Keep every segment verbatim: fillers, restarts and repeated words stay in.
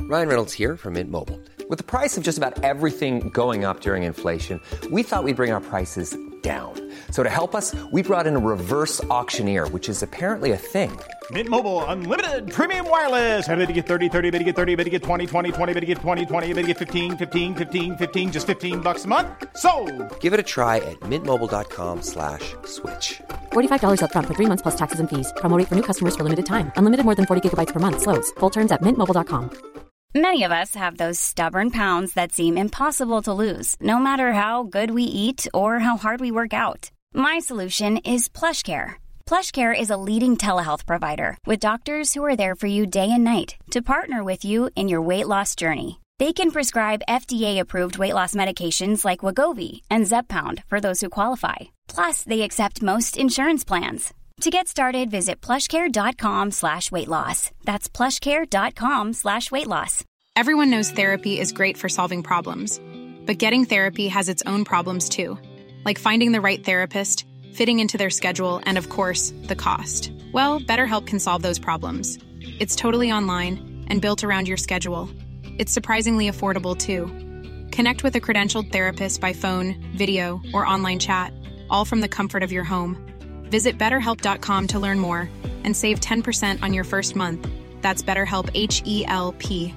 Ryan Reynolds here from Mint Mobile. With the price of just about everything going up during inflation, we thought we'd bring our prices down. So to help us, we brought in a reverse auctioneer, which is apparently a thing. Mint Mobile Unlimited Premium Wireless. How to get thirty, thirty, how to get thirty, how to get twenty, twenty, twenty, how to get twenty, twenty, how to get fifteen, fifteen, fifteen, fifteen, just fifteen bucks a month? Sold! Give it a try at mintmobile.com slash switch. forty-five dollars up front for three months plus taxes and fees. Promo rate for new customers for limited time. Unlimited more than forty gigabytes per month. Slows full terms at mint mobile dot com. Many of us have those stubborn pounds that seem impossible to lose, no matter how good we eat or how hard we work out. My solution is PlushCare. PlushCare is a leading telehealth provider with doctors who are there for you day and night to partner with you in your weight loss journey. They can prescribe F D A-approved weight loss medications like Wegovy and Zepbound for those who qualify. Plus, they accept most insurance plans. To get started, visit plushcare.com slash weight loss. That's plushcare.com slash weight loss. Everyone knows therapy is great for solving problems. But getting therapy has its own problems too. Like finding the right therapist, fitting into their schedule, and of course, the cost. Well, BetterHelp can solve those problems. It's totally online and built around your schedule. It's surprisingly affordable too. Connect with a credentialed therapist by phone, video, or online chat, all from the comfort of your home. Visit better help dot com to learn more and save ten percent on your first month. That's BetterHelp, H E L P.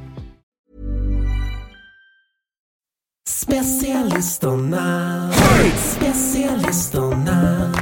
Specialisterna, specialisterna.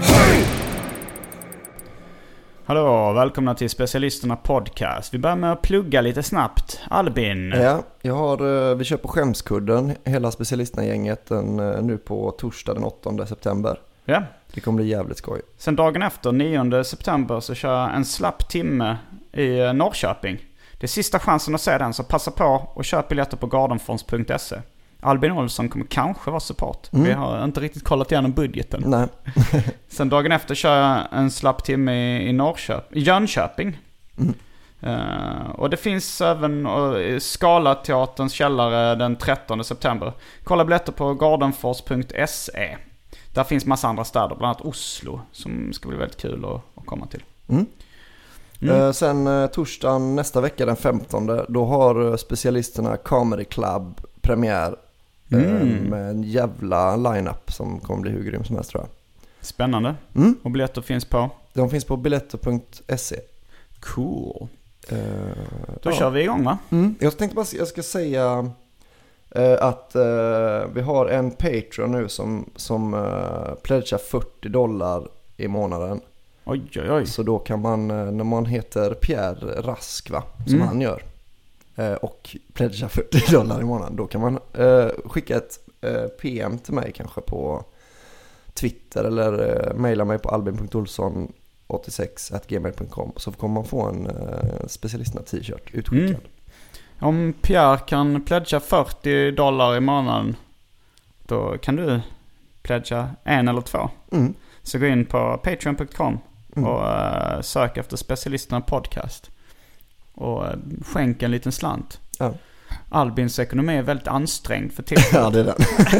Hallå, välkomna till Specialisterna podcast. Vi börjar med att plugga lite snabbt. Albin. Ja, jag har, vi kör på Skämskudden, hela Specialisterna-gänget den, nu på torsdag den åttonde september. Ja. Det kommer bli jävligt skoj. Sen dagen efter, nionde september, så kör jag en slapp timme i Norrköping. Det är sista chansen att se den, så passa på och köp biljetter på gardenfons punkt se. Albin Olsson kommer kanske vara support. Mm. Vi har inte riktigt kollat igenom budgeten. Nej. Sen dagen efter kör jag en slapp timme i, i Norrköping, i Jönköping. Mm. Uh, och det finns även uh, Skala-teaterns källare den trettonde september. Kolla biljetter på gardenfors punkt se. Där finns massa andra städer, bland annat Oslo, som ska bli väldigt kul att, att komma till. Mm. Mm. Uh, sen uh, torsdagen nästa vecka den femtonde, då har uh, Specialisterna Comedy Club premiär. Mm. Uh, med en jävla line-up som kommer bli hur grym som helst, tror jag. Spännande. Mm. Och biljetter finns på? De finns på biljetter punkt se. Cool. Uh, Då ja. kör vi igång, va? Mm. Jag tänkte bara jag ska säga uh, att uh, vi har en Patreon nu som, som uh, pledgar fyrtio dollar i månaden. Oj, oj, oj. Så då kan man, uh, när man heter Pierre Rask, va, som mm. han gör, uh, och pledgar fyrtio dollar i månaden, då kan man uh, skicka ett uh, P M till mig kanske på Twitter eller uh, mejla mig på albin punkt olsson åttiosex at gmail punkt com, så kommer man få en uh, Specialisterna t-shirt utskickad. Mm. Om Pierre kan pledga fyrtio dollar i månaden, då kan du pledga en eller två. Mm. Så gå in på patreon punkt com mm. och uh, sök efter Specialisterna podcast och uh, skänk en liten slant. Ja. Albins ekonomi är väldigt ansträngd för tillfället. Ja, det är den.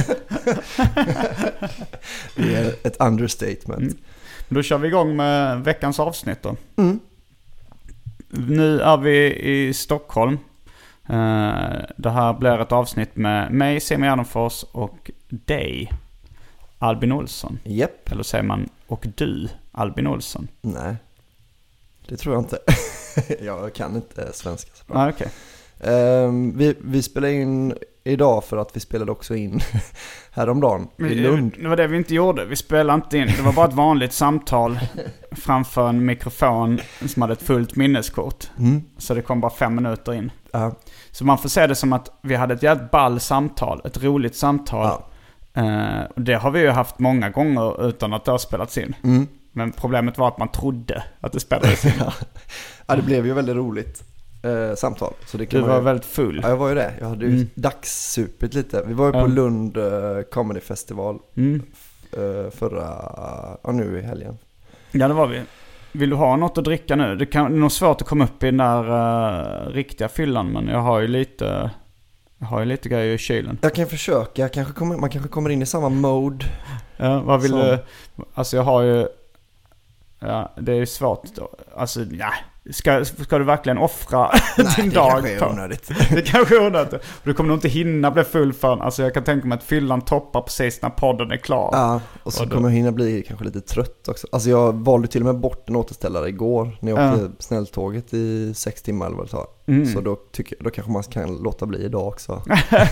Det är ett understatement. Mm. Då kör vi igång med veckans avsnitt då. Mm. Nu är vi i Stockholm. Det här blir ett avsnitt med mig, Simon Gärdenfors, och dig, Albin Olsson. Yep. Eller säger man och du, Albin Olsson? Nej, det tror jag inte. Jag kan inte svenska så bra. Ah, okay. um, vi, vi spelar in idag för att vi spelade också in häromdagen i Lund. Det var det vi inte gjorde. Vi spelade inte in. Det var bara ett vanligt samtal framför en mikrofon som hade ett fullt minneskort. Mm. Så det kom bara fem minuter in. Uh. Så man får se det som att vi hade ett jävligt ball samtal. Ett roligt samtal. Uh. Uh, det har vi ju haft många gånger utan att det har spelats in. Mm. Men problemet var att man trodde att det spelades in. Ja, det blev ju väldigt roligt. Eh, samtal. Så det kan du var ju... väldigt full. Ja, jag var ju det. Jag hade ju mm. dagssupit lite. Vi var ju på mm. Lund uh, Comedy Festival mm. f- uh, förra, ja, nu i helgen. Ja, det var vi. Vill du ha något att dricka nu? Det, kan, det är nog svårt att komma upp i den där uh, riktiga fyllan, men jag har ju lite jag har ju lite grejer i kylen. Jag kan försöka. Jag kanske kommer, man kanske kommer in i samma mode. Ja, vad vill som... du? Alltså jag har ju ja, det är svårt då. Alltså, ja, ska, ska du verkligen offra Nej, din det dag? Kanske är onödigt. Det kanske är onödigt. Du kommer nog inte hinna bli full förrän. Alltså jag kan tänka mig att fyllan toppar precis när podden är klar. Ja, och så och då... kommer jag hinna bli kanske lite trött också. Alltså jag valde till och med bort en återställare igår när jag åkte ja. snälltåget i sex timmar eller vad det tar. Mm. Så då, tycker, då kanske man kan låta bli idag också.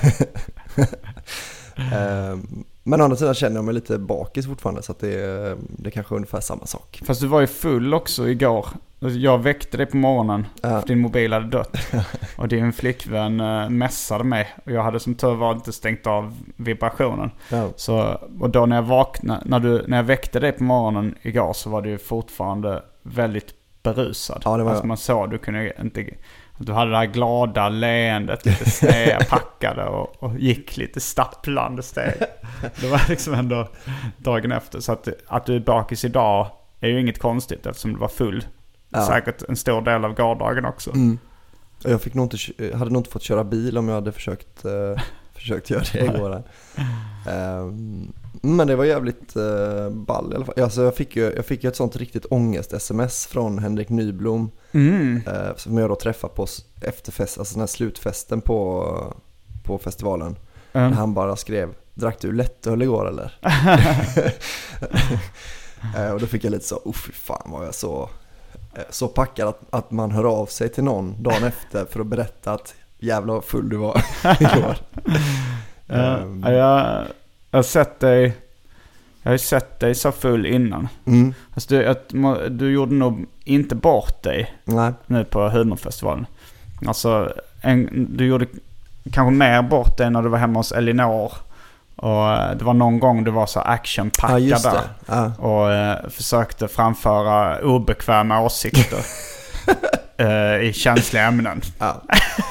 um, Men å andra sidan känner jag mig lite bakis fortfarande, så att det, det kanske är ungefär samma sak. Fast du var ju full också igår. Jag väckte dig på morgonen ja. för din mobil hade dött. Och din flickvän äh, mässade mig. Och jag hade som tur var inte stängt av vibrationen. Ja. Så, och då när jag vaknade, när, du, när jag väckte dig på morgonen igår, så var du ju fortfarande väldigt berusad. Ja, det var alltså man såg, du kunde inte... Du hade det här glada leendet, lite snedpackade och, och gick lite stapplande steg. Det var liksom ändå dagen efter. Så att, att du är bakis idag är ju inget konstigt eftersom du var full. Ja. Säkert en stor del av gårdagen också. Mm. Jag fick nog inte, hade nog inte fått köra bil om jag hade försökt, uh, försökt göra det igår. um, men det var jävligt uh, ball i alla fall. Alltså jag fick ju jag fick ju ett sånt riktigt ångest-sms från Henrik Nyblom. Mm. Uh, som jag då träffade på efterfest, alltså den här slutfesten på, på festivalen. Mm. Han bara skrev: drack du lättöl igår eller? uh, och då fick jag lite så, oh fy fan var jag så så packad att, att man hör av sig till någon dagen efter för att berätta att jävla vad full du var igår. uh, um. jag, jag har sett dig jag har sett dig så full innan. Mm. Alltså du, att, du gjorde nog inte bort dig. Nej. Nu på humorfestivalen. Alltså en, du gjorde kanske mer bort dig när du var hemma hos Elinor. Och det var någon gång du var så actionpackad ja, där ja. och eh, försökte framföra obekväma åsikter eh, i känsliga ämnen. Ja.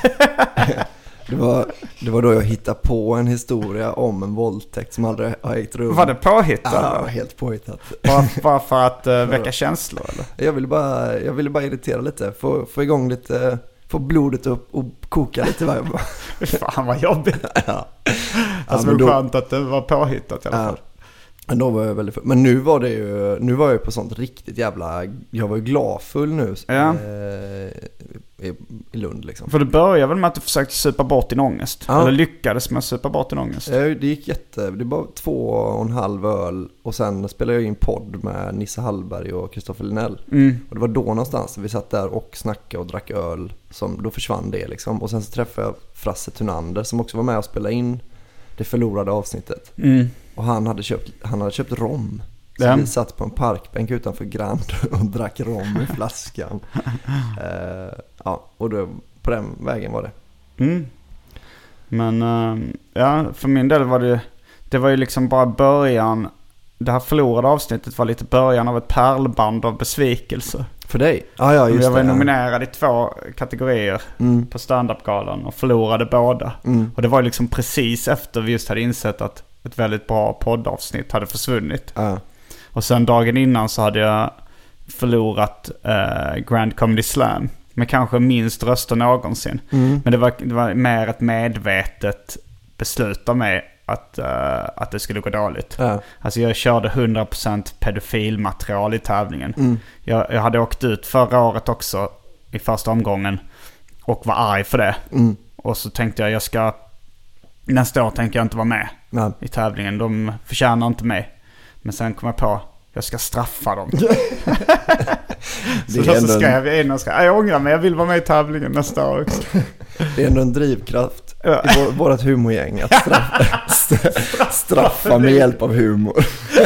det, var, det var då jag hittade på en historia om en våldtäkt som aldrig har ägt rum. Var det påhittat? Ja, helt påhittat. Bara, bara för att eh, väcka känslor? Eller? Jag ville bara, jag ville bara irritera lite, få, få igång lite... Få blodet upp och koka lite varje dag. Fan vad jobbigt. Ja. Alltså ja, det var skönt att det var påhittat i alla fall. Men då var jag väldigt full. Men nu var det ju, nu var jag på sånt riktigt jävla, jag var ju gladfull nu ja. eh, i, i Lund liksom. För det började väl med att du försökte supa bort din ångest? Ja. Eller lyckades med att supa bort din ångest? Eh, det gick jätte, det var två och en halv öl och sen spelade jag in podd med Nisse Hallberg och Kristoffer Linell. Mm. Och det var då någonstans vi satt där och snackade och drack öl, som då försvann det liksom. Och sen så träffade jag Frasse Thunander som också var med och spelade in det förlorade avsnittet. Mm. Och han hade köpt, han hade köpt rom. Så ja. vi satt på en parkbänk utanför Grand och drack rom i flaskan. uh, ja, och då, på den vägen var det. Mm. Men uh, ja, för min del var det, det var ju liksom bara början. Det här förlorade avsnittet var lite början av ett pärlband av besvikelse. För dig? Ah, ja, just jag var det, nominerad ja. i två kategorier mm. på stand-up-galan och förlorade båda. Mm. Och det var liksom precis efter vi just hade insett att ett väldigt bra poddavsnitt hade försvunnit. Ah. Och sen dagen innan så hade jag förlorat eh, Grand Comedy Slam med kanske minst röster någonsin. Mm. Men det var, det var mer ett medvetet beslut av mig att, uh, att det skulle gå dåligt. Ja. Alltså jag körde hundra procent pedofilmaterial i tävlingen. Mm. Jag, jag hade åkt ut förra året också i första omgången och var arg för det. Mm. Och så tänkte jag, jag ska nästa år tänker jag inte vara med ja. i tävlingen. De förtjänar inte mig. Men sen kom jag på, jag ska straffa dem. Så då så skrev jag in och skrev, jag ångrar mig, jag vill vara med i tävlingen nästa år också. Det är ändå en drivkraft ja. i vår, vårat humorgäng att straffa, straffa med hjälp av humor.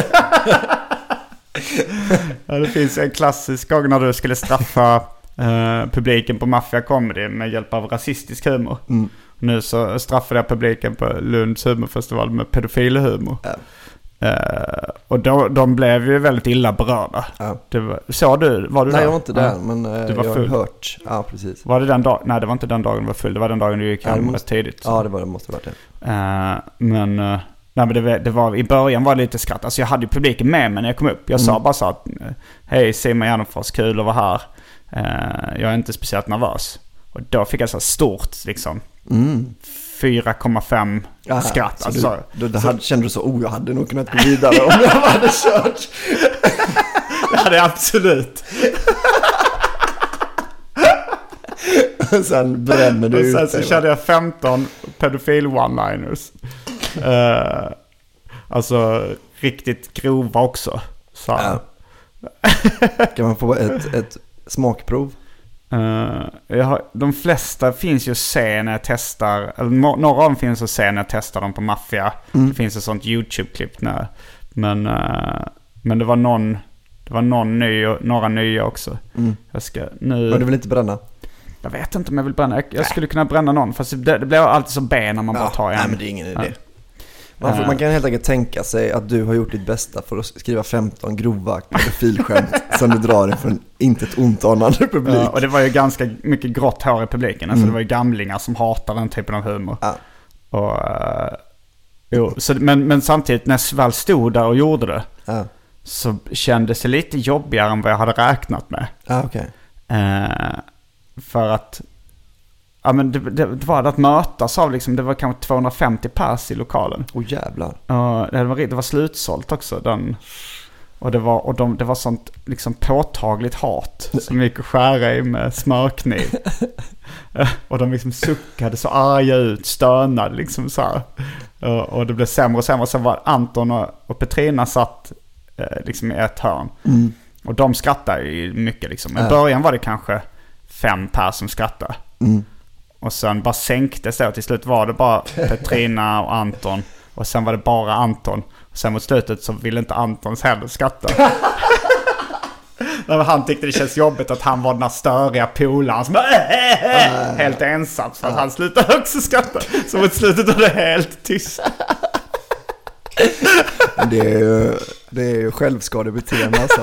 Ja, det finns en klassisk gång när du skulle straffa eh, publiken på Mafia Comedy med hjälp av rasistisk humor. Mm. Nu så straffade jag publiken på Lunds humorfestival med pedofilhumor. Ja. Uh, och då, de blev ju väldigt illa berörda. Ja. Det var, så du, var du Nej, där? jag var inte där, ja. men uh, du var jag full. har hört. Ja, precis. Var det den dag? Nej, det var inte den dagen du var full. Det var den dagen du gick hem ja, rätt tidigt. Så. Ja, det var det måste ha varit det. Uh, men, uh, nej, men det, det var, i början var det lite skratt. Alltså jag hade ju publiken med mig när jag kom upp. Jag mm. sa bara så att hej Simon Gärdenfors, kul att vara här. Uh, jag är inte speciellt nervös. Och då fick jag så stort liksom. Mm. fyra komma fem Aha, skratt. Alltså, du, då, då hade, kände du så, oh jag hade nog kunnat gå vidare om jag hade kört. Det hade jag absolut. sen bränner du och ut sen så dig, körde jag femton pedofil one-liners. uh, alltså riktigt grova också. Så. Ja. Kan man få ett, ett smakprov? Uh, jag har, de flesta finns ju att se när jag testar, eller no, några av dem finns att se när jag testar dem på Maffia. Mm. Det finns ett sånt YouTube-klipp när, men, uh, men det var någon det var någon ny och några nya också. Mm. Jag ska nu... Men du vill inte bränna? Jag vet inte om jag vill bränna. Jag, jag skulle kunna bränna någon, fast det, det blir alltid så ben när man ja, bara tar en. Nej, men det är ingen idé. Ja. Man, får, man kan helt enkelt tänka sig att du har gjort ditt bästa för att skriva femton grova pedofilskämt som du drar inför en inte ett ont anande publik. Ja, och det var ju ganska mycket grått hår i publiken. Alltså mm. det var ju gamlingar som hatar den typen av humor. Ja. Och, uh, jo, så, men, men samtidigt när jag väl stod där och gjorde det ja. så kändes det lite jobbigare än vad jag hade räknat med. Ja, okej. Okay. Uh, för att ja, men det, det, det var att mötas av liksom, det var kanske tvåhundrafemtio pers i lokalen. Åh oh, jävlar. Uh, det, var, det var slutsålt också. Den, och det var, och de, det var sånt liksom påtagligt hat som gick att skära i med smörkniv. uh, och de liksom suckade så arga ut, stönade liksom så här. Uh, och det blev sämre och sämre. Sen var Anton och, och Petrina satt uh, liksom i ett hörn. Mm. Och de skrattade ju mycket liksom. I början var det kanske fem pers som skrattade. Mm. Och sen bara sänktes det och till slut var det bara Petrina och Anton. Och sen var det bara Anton. Och sen mot slutet så ville inte Antons heller skratta. Han tyckte det känns jobbigt att han var den här störiga polaren som bara, äh, äh, helt ensam. Så att han slutade också skratta. Så mot slutet var det helt tyst. Det är ju, det är ju självskadebeteende alltså.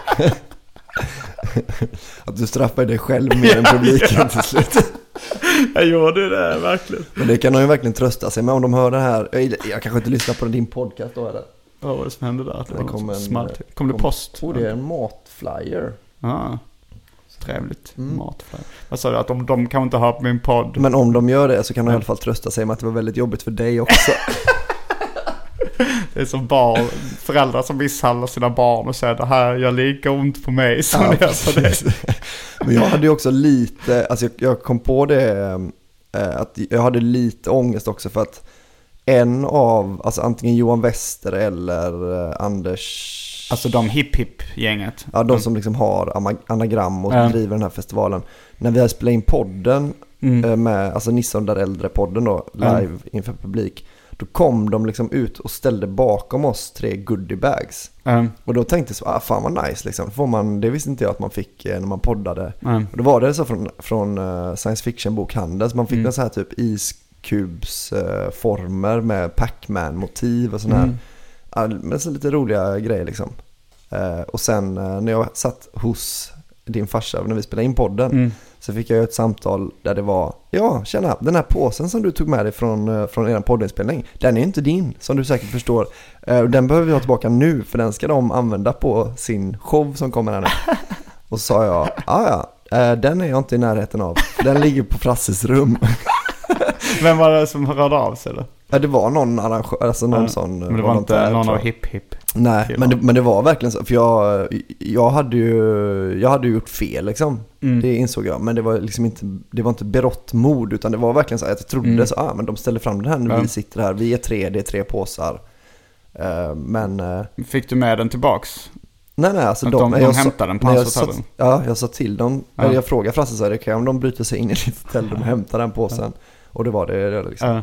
Att du straffar dig själv mer än publiken till slut. Jag gjorde det verkligen. Men det kan de ju verkligen trösta sig med om de hör det här. Jag, jag kanske inte lyssnar på din podcast då eller? Ja, vad var det som hände där? Det, det kom, en, smart. kom, kom det post? Oh, det är en matflyer. Ja, trevligt. Mm. Matflyer. Vad sa du? Att de, de kan inte ha på min podd. Men om de gör det så kan de i alla fall trösta sig med att det var väldigt jobbigt för dig också. Det är som barn, föräldrar som misshandlar sina barn och säger det här gör lika ont på mig som ja, det gör på dig. Men jag hade ju också lite, alltså jag, jag kom på det äh, att jag hade lite ångest också för att en av, alltså antingen Johan Wester eller äh, Anders... Alltså de hip-hip-gänget. Ja, de som liksom har anagram och mm. driver den här festivalen. När vi hade spelat in podden mm. äh, med, alltså Nissan där äldre-podden då, live mm. inför publik. Då kom de liksom ut och ställde bakom oss tre goodiebags. Mm. Och då tänkte jag så, ah, fan vad nice liksom. Får man, det visste inte jag att man fick eh, när man poddade. Mm. Och då var det så från, från uh, science fiction bokhandeln. Så man fick mm. en så här typ iskubs uh, former med Pac-Man-motiv och sån här. Mm. Uh, med så lite roliga grejer liksom. Uh, och sen uh, när jag satt hos din farsa när vi spelade in podden. Mm. Så fick jag ett samtal där det var, ja, tjena, den här påsen som du tog med dig från, från er poddinspelning, den är inte din, som du säkert förstår. Den behöver vi ha tillbaka nu, för den ska de använda på sin show som kommer här nu. Och så sa jag, ja, ja, den är jag inte i närheten av. Den ligger på Frasses rum. Vem var det som hörde av sig då? Ja, det var någon arrangör, alltså någon ja, sån. Men det var inte någon av hip-hip. Nej, men det, men det var verkligen så. För jag, jag, hade ju, jag hade ju gjort fel liksom. Mm. Det insåg jag. Men det var liksom inte, det var inte berått mod. Utan det var verkligen så att jag trodde mm. så, ah, men de ställer fram den här när ja. vi sitter här. Vi är tre, det är tre påsar. Uh, men... Uh, Fick du med den tillbaks? Nej, nej, alltså att de, de, de hämtade den på hans hotell. Ja, jag sa till dem. Ja. Eller jag frågade Frasse så här, kan om de bryter sig in i ditt hotell, de hämtar den påsen. Ja. Och det var det liksom. Ja.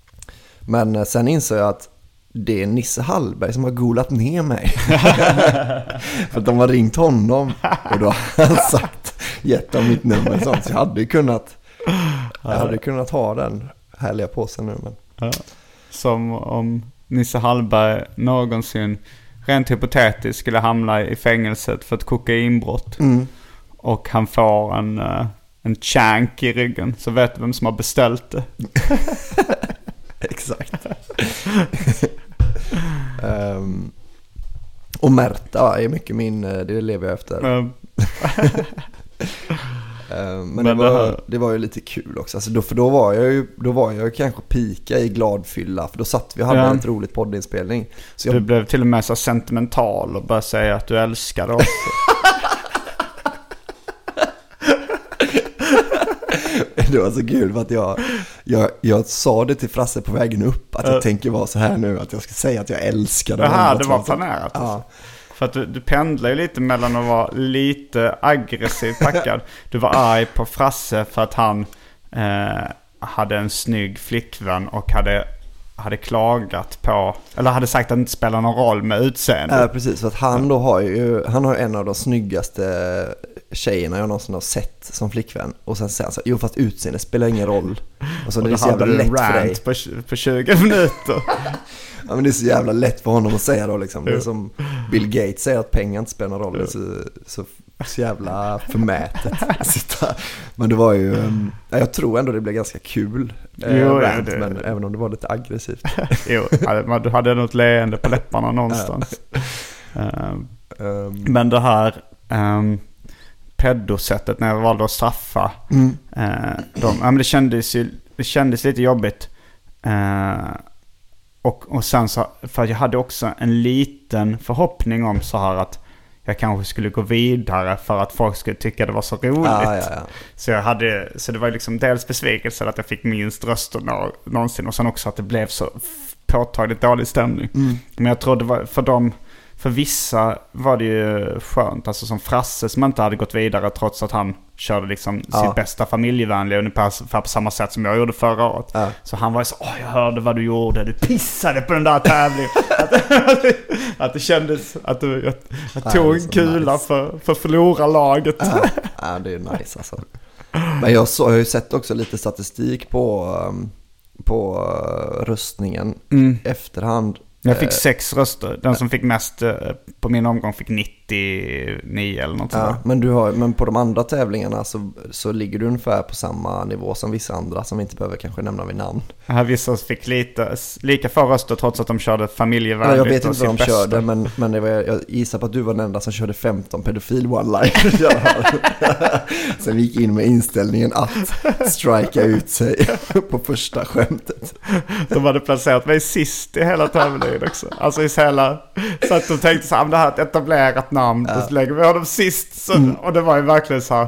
Men uh, sen insåg jag att det är Nisse Hallberg som har golat ner mig. För att de har ringt honom. Och då har han sagt, gett dem mitt nummer och sånt. Så jag hade kunnat, jag hade kunnat ha den härliga påsen nu. Men. Ja. Som om Nisse Hallberg någonsin rent hypotetiskt skulle hamna i fängelset för ett kokainbrott. Mm. Och han får en, en chank i ryggen. Så vet du vem som har beställt det. Exakt. um, och Märta är mycket min, det lever jag efter. Mm. um, men, men det, var, det var ju lite kul också alltså då, för då var jag ju då var jag kanske pika i gladfylla, för då satt vi och hade ja. ett roligt poddinspelning. Så jag... Du blev till och med så sentimental och började säga att du älskar oss. det var så kul för att jag, jag, jag sa det till Frasse på vägen upp. Att jag uh. tänker vara så här nu. Att jag ska säga att jag älskar det. Jaha, det var planerat. Ja. Alltså. För att du, du pendlar ju lite mellan att vara lite aggressivt packad. Du var arg på Frasse för att han eh, hade en snygg flickvän och hade, hade klagat på, eller hade sagt att det inte spelar någon roll med utseende. Ja, precis. För att han då har ju, han har en av de snyggaste tjejerna jag någonsin har sett som flickvän. Och sen säger han så, jo fast utseende spelar ingen roll. Och så och det är så jävla lätt för dig. På, på tjugo minuter. Ja, men det är så jävla lätt för honom att säga då liksom. Det är som Bill Gates säger att pengar inte spelar någon roll. Det är så, så, så jävla förmätet. Men det var ju, jag tror ändå det blev ganska kul. Jo, rant, det, men det. även om det var lite aggressivt. Jo, du hade något leende på läpparna någonstans. um, um. Men det här um, pedosättet när jag valde att straffa mm. uh, de, ja, men det kändes ju, det kändes lite jobbigt. Uh, Och, och sen så, för jag hade också en liten förhoppning om så här att jag kanske skulle gå vidare för att folk skulle tycka det var så roligt. Ja, ja, ja. Så jag hade, så det var liksom dels besvikelse att jag fick minst röster nå, någonsin och sen också att det blev så påtagligt dålig stämning. Mm. Men jag tror det var för dem, för vissa var det ju skönt, alltså som Frasse som inte hade gått vidare trots att han körde liksom ja. sitt bästa familjevänliga ungefär på samma sätt som jag gjorde förra året. Ja. Så han var ju så, åh jag hörde vad du gjorde, du pissade på den där tävlingen. att, att det kändes att du att, att tog en kula nice. för, för förlorarlaget. Ja. Ja, det är nice alltså. Men jag, så, jag har ju sett också lite statistik på, på röstningen mm. efterhand. Jag fick sex röster. Den som fick mest på min omgång fick nittionio eller något sånt. Ja, men, du har, men på de andra tävlingarna så, så ligger du ungefär på samma nivå som vissa andra som vi inte behöver kanske nämna vid namn. Här vissa fick lite, lika få röster trots att de körde familjevänligt. Ja, jag vet inte vad de bästa. körde, men, men det var, jag gissar på att du var den enda som körde femton pedofil one-liner. Sen vi gick in med inställningen att strika ut sig på första skämtet. De hade placerat mig sist i hela tävlingen också. Alltså i hela, så att de tänkte så här, det här är ett etablerat namn, ja. Då lägger vi honom sist. Så, mm. Och det var ju verkligen så här,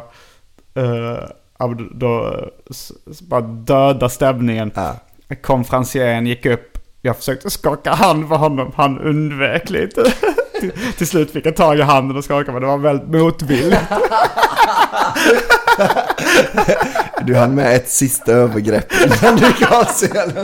uh, då, då så, så bara döda stämningen. Ja. Konferencieren gick upp, jag försökte skaka hand för honom, han undvek lite. till, till slut fick jag tag i handen och skaka, men det var väldigt motvilligt. Du hann med ett sista övergrepp innan du gav scenen.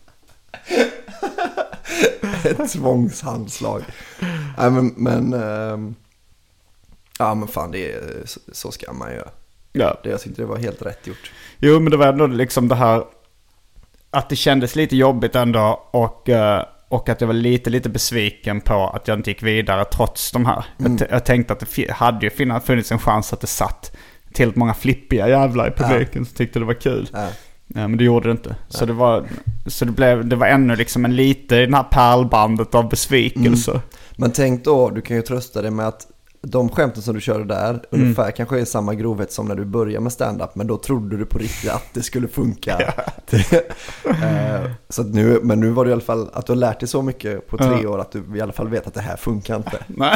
Ett tvångshandslag. Nej, men, men ähm, ja men fan det är, så, så ska man göra. Ja. Det, jag tyckte det var helt rätt gjort. Jo, men det var ändå liksom det här att det kändes lite jobbigt ändå och, och att jag var lite lite besviken på att jag inte gick vidare trots de här. Mm. Jag, jag tänkte att det hade ju funnits en chans att det satt till många flippiga jävlar i publiken ja. som tyckte det var kul. Ja. Ja, men det gjorde det inte. Så det var så det blev det var ännu liksom en lite i den här pärlbandet av besvikelse. Mm. Men tänk då, du kan ju trösta dig med att de skämten som du körde där mm. ungefär kanske är samma grovhet som när du började med stand-up, men då trodde du på riktigt att det skulle funka. Ja. uh, så att nu, men nu var det i alla fall att du har lärt dig så mycket på tre uh. år att du i alla fall vet att det här funkar inte.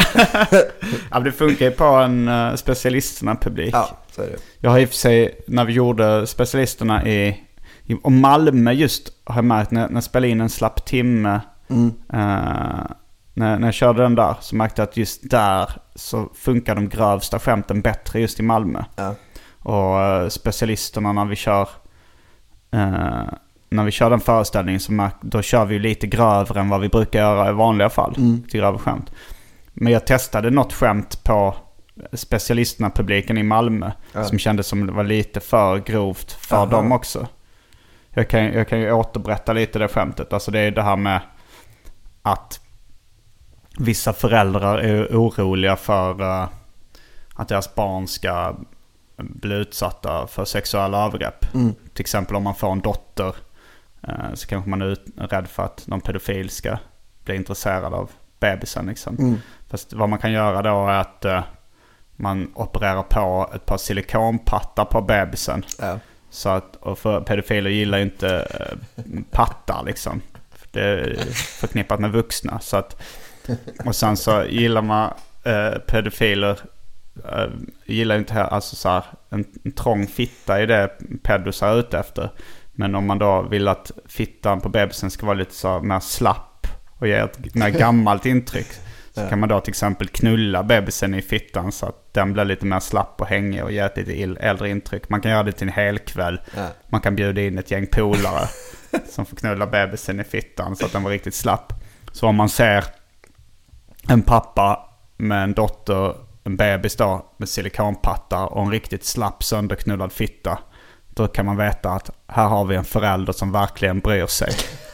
Ja, det funkar ju på en uh, specialisterna-publik. Ja, så är det. Jag har i och för sig, när vi gjorde specialisterna i, i och Malmö just har jag märkt när, när jag spelade in en slapp timme mm. uh, När, när jag körde den där så märkte jag att just där så funkar de grövsta skämten bättre just i Malmö. Ja. Och uh, specialisterna när vi kör uh, när vi kör den föreställningen så märk, då kör vi lite grövre än vad vi brukar göra i vanliga fall mm. till grövre skämt. Men jag testade något skämt på specialisterna publiken i Malmö ja. som kändes som det var lite för grovt för Aha. dem också. Jag kan, jag kan ju återberätta lite det skämtet. Alltså det är det här med att vissa föräldrar är oroliga för uh, att deras barn ska bli utsatta för sexuella övergrepp. Mm. Till exempel om man får en dotter uh, så kanske man är ut- rädd för att någon pedofil ska bli intresserad av bebisen. Liksom. Mm. Fast vad man kan göra då är att uh, man opererar på ett par silikonpattar på bebisen. Ja. Så att, och för pedofiler gillar ju inte uh, pattar liksom. Det är förknippat med vuxna. Så att och sen så gillar man eh, pedofiler äh, gillar inte här, alltså så här, en, en trång fitta är det pedos är ute efter. Men om man då vill att fittan på bebisen ska vara lite så mer slapp och ge ett mer gammalt intryck, så ja. kan man då till exempel knulla bebisen i fittan så att den blir lite mer slapp och hängig och ge ett lite äldre intryck. Man kan göra det till en hel kväll. Ja. Man kan bjuda in ett gäng polare som får knulla bebisen i fittan så att den var riktigt slapp. Så om man ser en pappa med en dotter, en bebis då, med silikonpattar och en riktigt slapp sönderknullad fitta, då kan man veta att här har vi en förälder som verkligen bryr sig.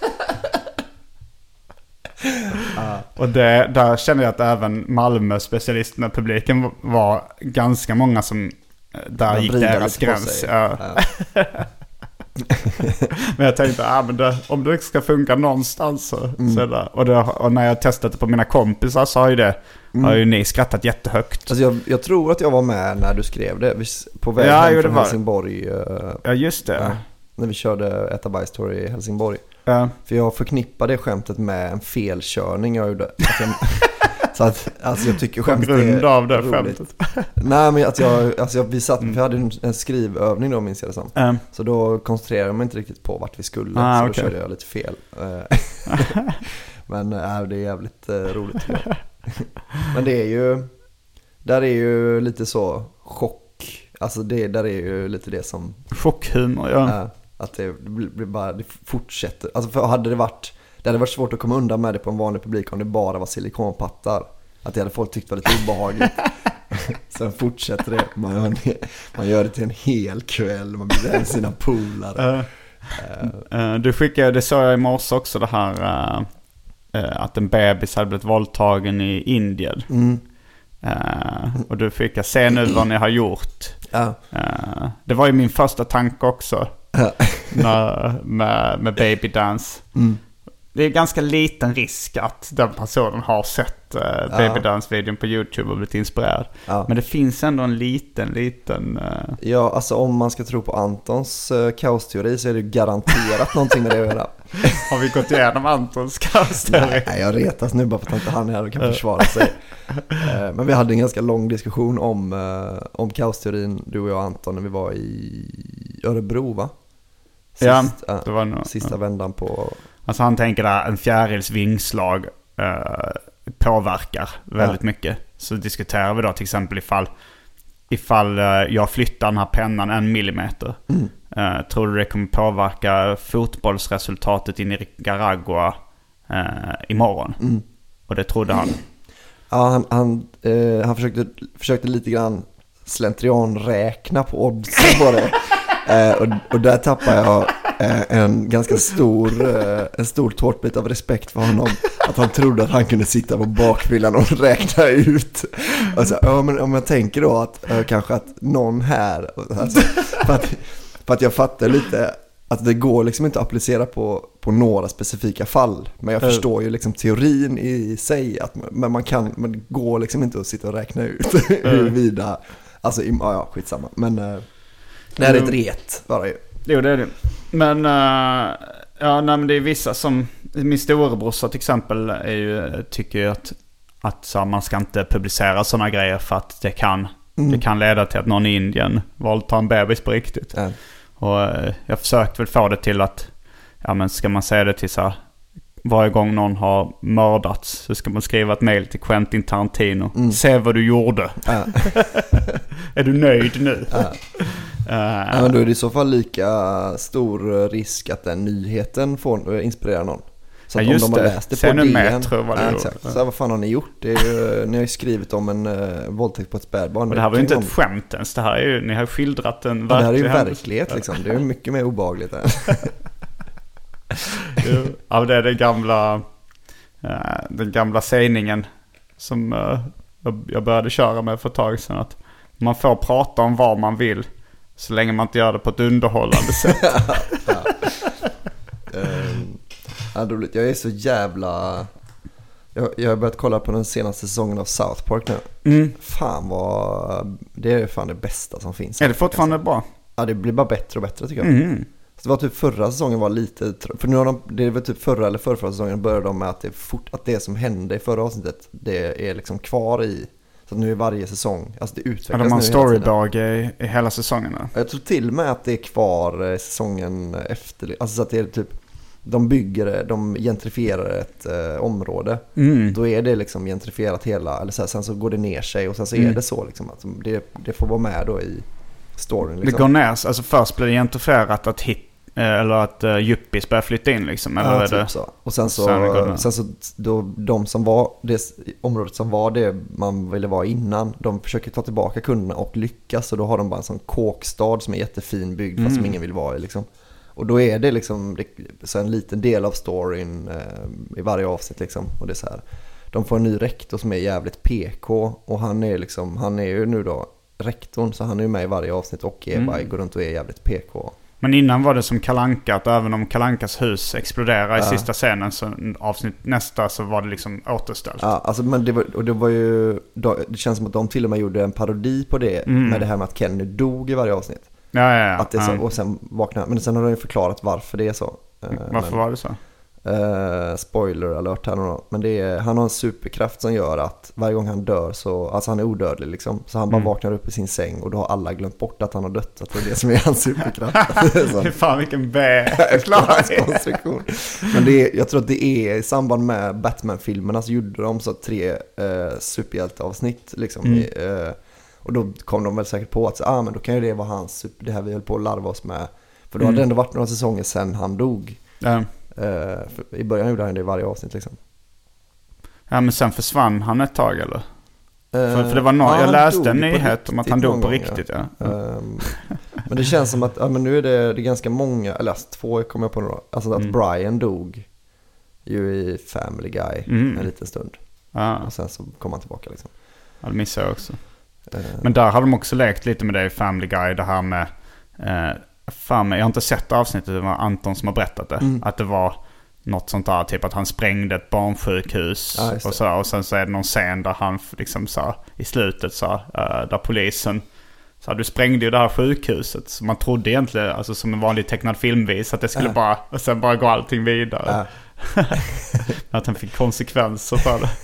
uh. Och det, där känner jag att även Malmö specialist med publiken var ganska många som där gick deras gräns. Ja. Ja. Men jag tänkte, ah, men det, om det ska funka någonstans så, mm. så där. Och, det, och när jag testade på mina kompisar så har ju det mm. har ju ni skrattat jättehögt. Alltså jag, jag tror att jag var med när du skrev det på väg ja, hem jo, från var... Helsingborg. Ja, just det. Ja, när vi körde Äta Bajs-story i Helsingborg. Ja. För jag förknippade det skämtet med en felkörning jag gjorde. Att jag, så att, alltså jag tycker skämtet är grund av det roligt. Skämtet. Nej, men att jag, alltså jag, vi, satt, vi hade en, en skrivövning då, minns jag det som. Mm. Så då koncentrerade jag mig inte riktigt på vart vi skulle. Ah, så okay. Då körde jag lite fel. Men äh, det är jävligt äh, roligt. Men det är ju, där är ju lite så chock. Alltså det där är ju lite det som... Chockhumor, ja. Äh, att det blir bara, det fortsätter. Alltså för hade det varit... Det hade varit svårt att komma undan med det på en vanlig publik om det bara var silikonpattar. Att det hade folk tyckt var lite obehagligt. Sen fortsätter det. Man gör, det. man gör det till en hel kväll. Man blir med sina polare. Uh, uh, du skickade, det sa jag i morse också, det här uh, uh, att en bebis hade blivit våldtagen i Indien. Mm. Uh, och du fick se nu vad ni har gjort. Uh. Uh, det var ju min första tanke också. Uh. när, med, med Baby Dance. Mm. Det är ganska liten risk att den personen har sett uh, ja. Baby Dance-videon på YouTube och blivit inspirerad. Ja. Men det finns ändå en liten, liten... Uh... Ja, alltså om man ska tro på Antons uh, kaosteori så är det garanterat någonting med det att göra. Har vi gått igenom Antons kaosteori? Nej, jag retas nu bara för att inte han är här och kan försvara sig. uh, men vi hade en ganska lång diskussion om, uh, om kaosteorin, du och jag och Anton, när vi var i Örebro, va? Sist, ja, det var nog... Sista ja. vändan på... Alltså han tänker att en fjärils vingslag eh, påverkar väldigt ja. mycket. Så diskuterar vi då till exempel ifall, ifall eh, jag flyttar den här pennan en millimeter. Mm. Eh, tror du det kommer påverka fotbollsresultatet i Nicaragua eh, imorgon? Mm. Och det trodde han. Ja, han, han, eh, han försökte, försökte lite grann slentrian räkna på odds på det. eh, och, och där tappar jag... en ganska stor en stor tårtbit av respekt för honom, att han trodde att han kunde sitta på bakfyllan och räkna ut. Och så, ja, men om jag tänker då att äh, kanske att någon här alltså, för, att, för att jag fattar lite att det går liksom inte att applicera på, på några specifika fall, men jag förstår ju liksom teorin i sig att, men man kan, men det går liksom inte att sitta och räkna ut huruvida, alltså ja, skitsamma, men äh, det är ett ret bara ju. Jo, det är det. Men, uh, ja, nej, men det är vissa som... Min storebrorsa till exempel är ju, tycker ju att, att så, man ska inte publicera sådana grejer för att det kan, mm. det kan leda till att någon i Indien våldtar en bebis på riktigt. Mm. Och uh, jag försökte väl få det till att, ja, men ska man säga det till så här, varje gång någon har mördats så ska man skriva ett mejl till Quentin Tarantino. Mm. Se vad du gjorde. Mm. Är du nöjd nu? Mm. Uh, ja, men då är det i så fall lika stor risk att den nyheten får inspirera någon. Så att ja, om de har det. läst det Sen på D N, med, tror jag ja, exakt. Ja. Så här, vad fan har ni gjort? Det är ju, ni har ju skrivit om en uh, våldtäkt på ett spädbarn. Men det här var ju inte om... ett skämt ens. Det här är ju, ni har skildrat en verklighet. Det här är ju verklighet liksom. Det är ju mycket mer obehagligt än. Ja, det är den gamla uh, den gamla sägningen som uh, jag började köra med för ett tag sedan, att man får prata om vad man vill så länge man inte gör det på ett underhållande sätt. ja. um, ja, roligt. Jag är så jävla... Jag, jag har börjat kolla på den senaste säsongen av South Park nu. Mm. Fan vad... Det är fan det bästa som finns. Är det fortfarande bra? Ja, det blir bara bättre och bättre tycker jag. Mm. Så det var typ förra säsongen var lite... För nu har de... Det var typ förra eller förra, förra säsongen började de med att det, fort, att det som hände i förra avsnittet, det är liksom kvar i... Så att nu är varje säsong, alltså det utvecklas ja, nu. De har en storyboard i, i hela säsongen. Jag tror till och med att det är kvar säsongen efter. Alltså så att det är typ, de bygger, de gentrifierar ett eh, område. Mm. Då är det liksom gentrifierat hela, eller så här, sen så går det ner sig och sen så mm. är det så liksom att det, det får vara med då i storyn. Liksom. Det går ner, alltså först blir det gentrifierat att hit eller att uh, yuppies börjar flytta in liksom, eller ja, är typ det så. Och sen så, sen, sen så då, de som var det området som var det man ville vara innan, de försöker ta tillbaka kunderna och lyckas, och då har de bara en sån kåkstad som är jättefin byggd fast mm. som ingen vill vara i liksom. Och då är det liksom det, så en liten del av storyn eh, i varje avsnitt liksom, och det är så här, de får en ny rektor som är jävligt P K, och han är liksom, han är ju nu då rektorn, så han är ju med i varje avsnitt och är mm. bara går runt och är jävligt P K. Men innan var det som Kalle Anka, att även om Kalle Ankas hus exploderar i ja. sista scenen, så avsnitt nästa så var det liksom återställt. Ja, alltså, men det var, och det var ju, det känns som att de till och med gjorde en parodi på det mm. med det här med att Kenny dog i varje avsnitt. Ja, ja, ja. Att det är så, och sen vaknade, men sen har de ju förklarat varför det är så. Varför men, var det så? Uh, spoiler alert här nu, men det är, han har en superkraft som gör att varje gång han dör så, alltså han är odödlig liksom, så han bara mm. vaknar upp i sin säng och då har alla glömt bort att han har dött, att det är det som är hans superkraft. Det är fan vilken B-konstruktion. Men det är, jag tror att det är i samband med Batman-filmerna så gjorde de så tre uh, superhjälteavsnitt liksom mm. i, uh, och då kom de väl säkert på att ah, men då kan ju det vara hans super, det här vi höll på att larva oss med, för då mm. hade det ändå varit några säsonger sedan han dog. Ja. Uh, i början gjorde han det i varje avsnitt liksom. Ja, men sen försvann han ett tag eller? Uh, för, för det var någon, ja, jag läste en nyhet om att han dog på gång, riktigt ja. Ja. Um, men det känns som att ja, men nu är det, det är ganska många, eller alltså, två kommer jag på nu då. Alltså att mm. Brian dog ju i Family Guy mm. en liten stund. Ah. Och sen så kom han tillbaka liksom. Ja, det missade jag också. Uh, men där har de också lekt lite med det i Family Guy, det här med uh, fan, jag har inte sett avsnittet, det var Anton som har berättat det. Mm. Att det var något sånt där, typ att han sprängde ett barnsjukhus ja, och, så, och sen så är det någon scen där han liksom så i slutet så uh, där polisen så du sprängde ju det här sjukhuset, så man trodde egentligen, alltså som en vanlig tecknad filmvis, att det skulle ja. bara, och sen bara gå allting vidare. Ja. Att han fick konsekvenser för det.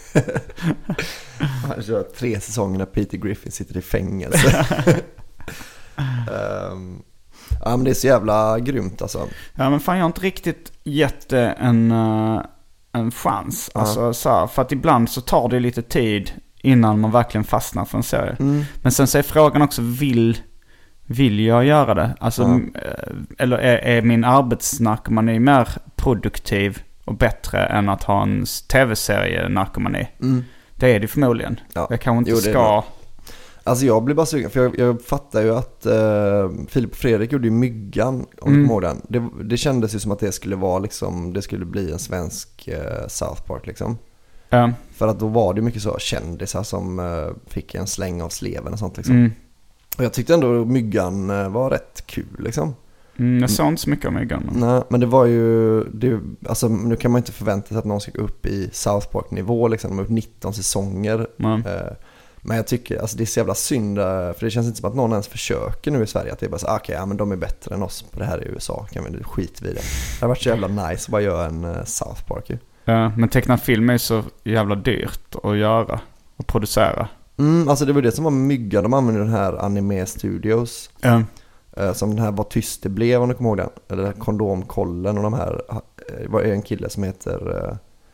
Han kör tre säsonger när Peter Griffin sitter i fängelse. um. Ja, men det är så jävla grymt alltså. Ja, men fan, jag har inte riktigt gett det en, uh, en chans. Uh-huh. Alltså, så här, för att ibland så tar det lite tid innan man verkligen fastnar för en serie. Mm. Men sen så är frågan också, vill, vill jag göra det? Alltså, uh-huh. Eller är, är min arbetsnarkomani mer produktiv och bättre än att ha en tv-serie narkomani? Mm. Det är det förmodligen. Ja. Jag kanske inte jo, ska... Alltså jag blir bara sugen, för jag, jag fattar ju att uh, Filip och Fredrik gjorde ju Myggan, om mm. du kommer ihåg den. Det, det kändes ju som att det skulle vara liksom, det skulle bli en svensk uh, South Park liksom. Mm. För att då var det mycket så kändisar som uh, fick en släng av sleven och sånt liksom. Mm. Och jag tyckte ändå Myggan uh, var rätt kul liksom. Mm, jag sa inte så mycket om Myggan. Men... Nej, men det var ju, det, alltså nu kan man inte förvänta sig att någon ska gå upp i South Park-nivå liksom. De har upp nitton säsonger. Mm. Uh, Men jag tycker, alltså det är så jävla synd, för det känns inte som att någon ens försöker nu i Sverige, att det är bara så, okej, okay, ja men de är bättre än oss på det här i U S A, kan vi skit vid det. Det har varit så jävla nice att bara göra en uh, South Park ju. Ja, men tecknad film är så jävla dyrt att göra och producera. Mm, alltså det var det som var Myggan, de använde den här Anime Studios. Ja. Uh, som den här Vad tyst det blev, om du kommer ihåg den. Eller Kondomkollen och de här, det uh, var en kille som heter, uh,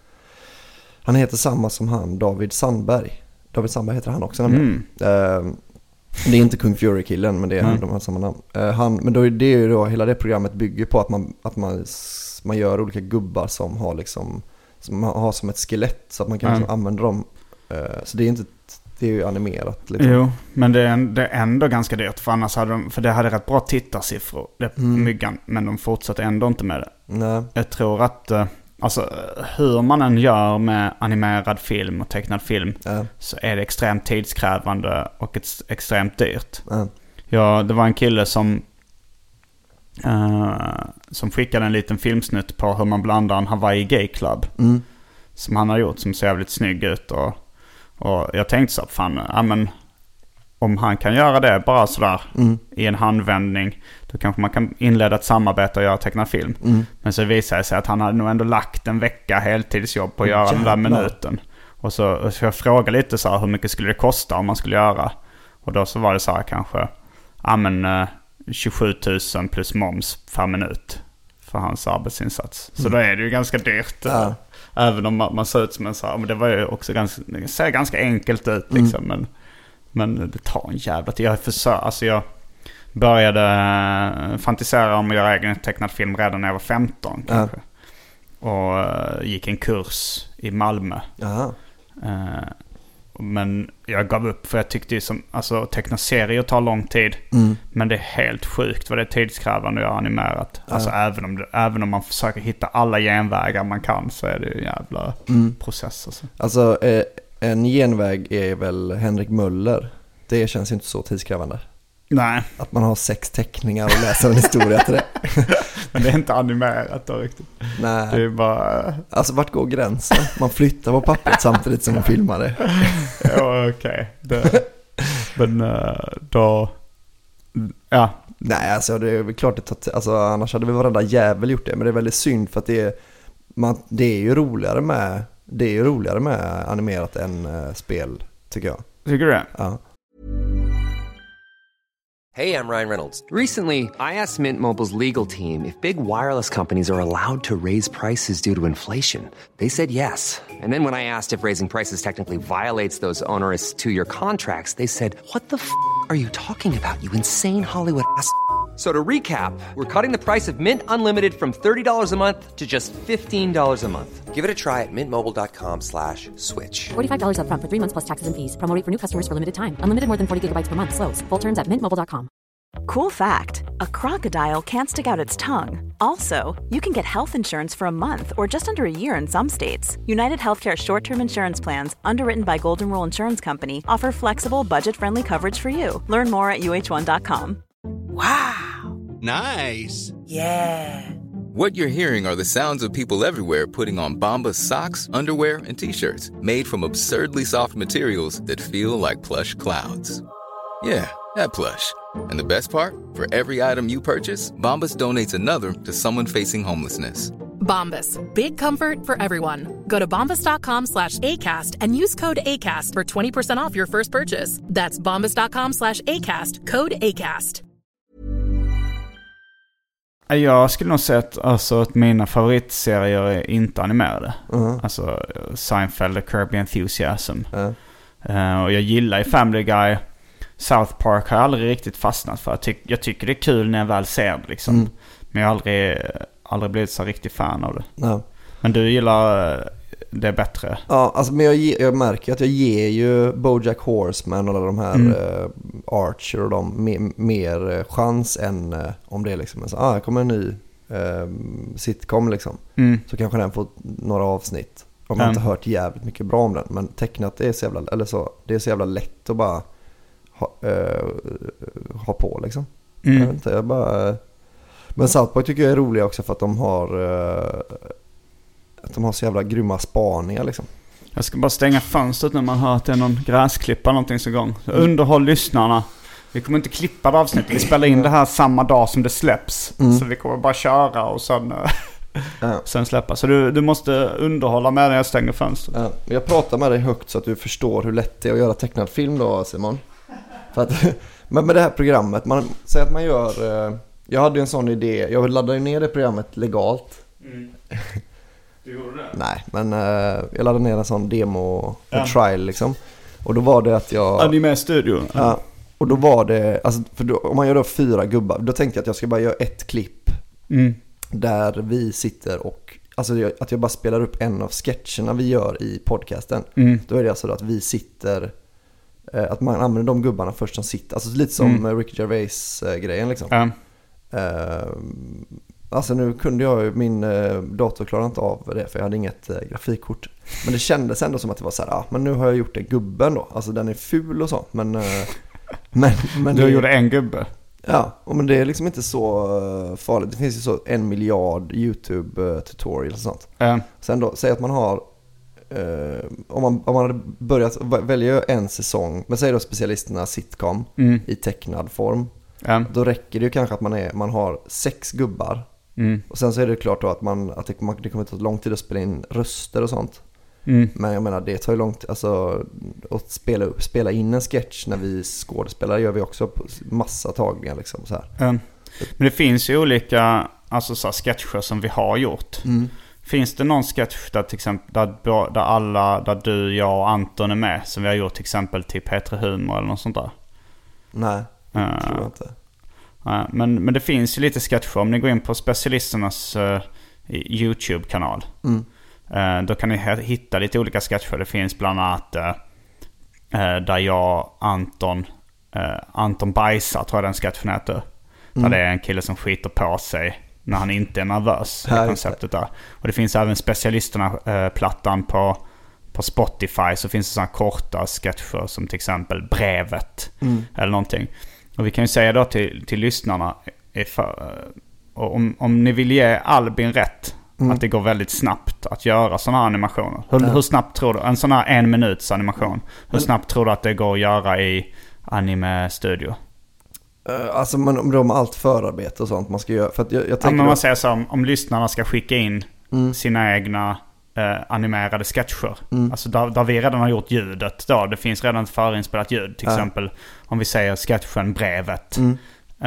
han heter samma som han, David Sandberg. David Sandberg heter han också. Mm. Uh, det är inte Kung Fury-killen, men det är mm. de har samma namn. Uh, han, men då är det ju då, hela det programmet bygger på att man, att man, man gör olika gubbar som har liksom, som har som ett skelett, så att man kan mm. liksom använda dem. Uh, så det är inte, det är ju animerat liksom. Jo, men det är, det är ändå ganska dyrt, för annars hade de, för det hade rätt bra tittarsiffror, det mm. Myggan, men de fortsatte ändå inte med det. Nej. Jag tror att uh, alltså hur man än gör med animerad film och tecknad film, ja. Så är det extremt tidskrävande och ett, extremt dyrt. Ja. Ja, det var en kille som uh, som skickade en liten filmsnutt på hur man blandar en Hawaii Gay Club mm. som han har gjort, som ser jävligt snygg ut, och, och jag tänkte så, fan, ja, men om han kan göra det bara sådär mm. i en handvändning, då kanske man kan inleda ett samarbete och göra tecknad film. Mm. Men så visade det sig att han hade nog ändå lagt en vecka heltidsjobb på att göra Jävlar. den där minuten. Och så, så jag frågade lite så här, hur mycket skulle det kosta om man skulle göra? Och då så var det så här kanske ja, men, eh, tjugosju tusen plus moms per minut för hans arbetsinsats. Så mm. då är det ju ganska dyrt. Ja. Även om man, man ser ut som en så här, men det var ju också ganska, det ser ganska enkelt ut liksom. Mm. Men, men det tar en jävla tid. Jag försöker, alltså jag började fantisera om att göra egen tecknad film redan när jag var femton kanske. Ja. Och uh, gick en kurs i Malmö. Uh, men jag gav upp för jag tyckte ju som, alltså teckna serier tar lång tid. Mm. Men det är helt sjukt vad det är tidskrävande att göra animerat. Uh. Alltså även om, det, även om man försöker hitta alla genvägar man kan så är det ju en jävla mm. process. Alltså, alltså eh, en genväg är väl Henrik Möller. Det känns inte så tidskrävande. Nej. Att man har sex teckningar och läser en historia till det. Men det är inte animerat då riktigt. Nej. Det är bara... Alltså vart går gränsen? Man flyttar på pappret samtidigt som man filmar det. Ja, okej. Okay. Men då... Ja. Nej, alltså det är väl klart att det, alltså, annars hade vi varenda jävel gjort det. Men det är väldigt synd för att det är, man, det är ju roligare med det är ju roligare med animerat än uh, spel, tycker jag. Tycker du det? Ja. Hey, I'm Ryan Reynolds. Recently, I asked Mint Mobile's legal team if big wireless companies are allowed to raise prices due to inflation. They said yes. And then when I asked if raising prices technically violates those onerous two-year contracts, they said, what the f*** are you talking about, you insane Hollywood ass f- So to recap, we're cutting the price of Mint Unlimited from thirty dollars a month to just fifteen dollars a month. Give it a try at mintmobile.com slash switch. forty-five dollars up front for three months plus taxes and fees. Promo rate for new customers for limited time. Unlimited more than forty gigabytes per month. Slows full terms at mint mobile dot com. Cool fact, a crocodile can't stick out its tongue. Also, you can get health insurance for a month or just under a year in some states. United Healthcare short-term insurance plans, underwritten by Golden Rule Insurance Company, offer flexible, budget-friendly coverage for you. Learn more at U H one dot com. Wow. Nice. Yeah. What you're hearing are the sounds of people everywhere putting on Bombas socks, underwear, and T-shirts made from absurdly soft materials that feel like plush clouds. Yeah, that plush. And the best part? For every item you purchase, Bombas donates another to someone facing homelessness. Bombas, big comfort for everyone. Go to bombas.com slash ACAST and use code ACAST for twenty percent off your first purchase. That's bombas.com slash ACAST, code ACAST. Jag skulle nog säga att, alltså, att mina favoritserier är inte animerade. Uh-huh. Alltså Seinfeld och Curb Enthusiasm. Uh-huh. Uh, och jag gillar i Family Guy. South Park har jag aldrig riktigt fastnat för. Jag, ty- jag tycker det är kul när jag väl ser det liksom. Mm. Men jag har aldrig, aldrig blivit så riktigt fan av det. Ja. Men du gillar det bättre? Ja, alltså, men jag, ge, jag märker att jag ger ju BoJack Horseman och alla de här mm. uh, Archer och de mer, mer chans än uh, om det är liksom så, ah, det kommer en ny uh, sitcom liksom. Mm. Så kanske den får några avsnitt. Om man mm. inte hört jävligt mycket bra om den. Men tecknat det är så jävla, eller så, det är så jävla lätt att bara ha, uh, ha på liksom. Mm. Jag vet inte, jag bara... Uh, men South Park tycker jag är roliga också för att de har uh, att de har så jävla grymma spaningar liksom. Jag ska bara stänga fönstret när man hör att det är någon gräsklippa någonting så gång. Så underhåll lyssnarna. Vi kommer inte klippa det avsnittet. Vi spelar in det här samma dag som det släpps. Mm. Så vi kommer bara köra och sen, ja. sen släppa. Så du, du måste underhålla med när jag stänger fönstret. Ja. Jag pratar med dig högt så att du förstår hur lätt det är att göra tecknad film då, Simon. För att, men med det här programmet, man säger att man gör... Jag hade ju en sån idé. Jag laddade ner det programmet legalt. Mm. Du gjorde det? Nej, men uh, jag laddade ner en sån demo, ja. En trial liksom. Och då var det att jag... Anime Studio. Ja. Uh, och då var det... Alltså, för då, om man gör då fyra gubbar, då tänkte jag att jag ska bara göra ett klipp. Mm. Där vi sitter och... Alltså jag, att jag bara spelar upp en av sketcherna vi gör i podcasten. Mm. Då är det alltså att vi sitter... Uh, att man använder de gubbarna först som sitter. Alltså lite som mm. Ricky Gervais-grejen liksom. Ja. Uh, alltså nu kunde jag ju, min uh, dator klarade inte av det för jag hade inget uh, grafikkort. Men det kändes ändå som att det var så här, ah, men nu har jag gjort det gubben då. Alltså den är ful och så, men... Uh, men, men du det, gjorde en gubbe? Ja, men det är liksom inte så uh, farligt. Det finns ju så en miljard YouTube-tutorials och sånt. Mm. Sen då, säg att man har... Uh, om, man, om man hade börjat välja en säsong, men säg då specialisterna sitcom mm. i tecknad form. Ja. Då räcker det ju kanske att man, är, man har sex gubbar. Mm. Och sen så är det klart då att, man, att det, det kommer ta lång tid att spela in röster och sånt. Mm. Men jag menar, det tar ju långt, alltså att spela upp, spela in en sketch när vi skådespelar gör vi också på massa tagningar liksom så här. Mm. Men det finns ju olika, alltså så här, sketcher som vi har gjort. Mm. Finns det någon sketch där till exempel där, där alla, där du, jag och Anton är med, som vi har gjort till exempel till Petra Humor eller något sånt där? Nej, det uh, tror jag inte. Uh, men, men det finns ju lite sketcher. Om ni går in på specialisternas uh, YouTube-kanal, mm. uh, då kan ni hitta lite olika sketcher. Det finns bland annat uh, uh, där jag, Anton, uh, Anton bajsar, tror jag den sketchen heter. Mm. Där det är en kille som skiter på sig när han inte är nervös. Det konceptet där. Och det finns även specialisterna-plattan uh, på, på Spotify. Så finns det sådana korta sketcher som till exempel Brevet mm. eller någonting. Och vi kan ju säga då till, till lyssnarna för, om, om ni vill ge Albin rätt mm. att det går väldigt snabbt att göra sådana här animationer. Hur, ja. hur snabbt tror du, en sån här en minuts animation, hur snabbt tror du att det går att göra i Anime Studio? Uh, alltså man, de har allt förarbete och sånt man ska göra. För att jag, jag tänker ja, men man då... säger så om, om lyssnarna ska skicka in mm. sina egna eh, animerade sketcher. Mm. Alltså där, där vi redan har gjort ljudet då. Det finns redan ett förinspelat ljud. Till ja. exempel om vi säger sketchen Brevet. Mm.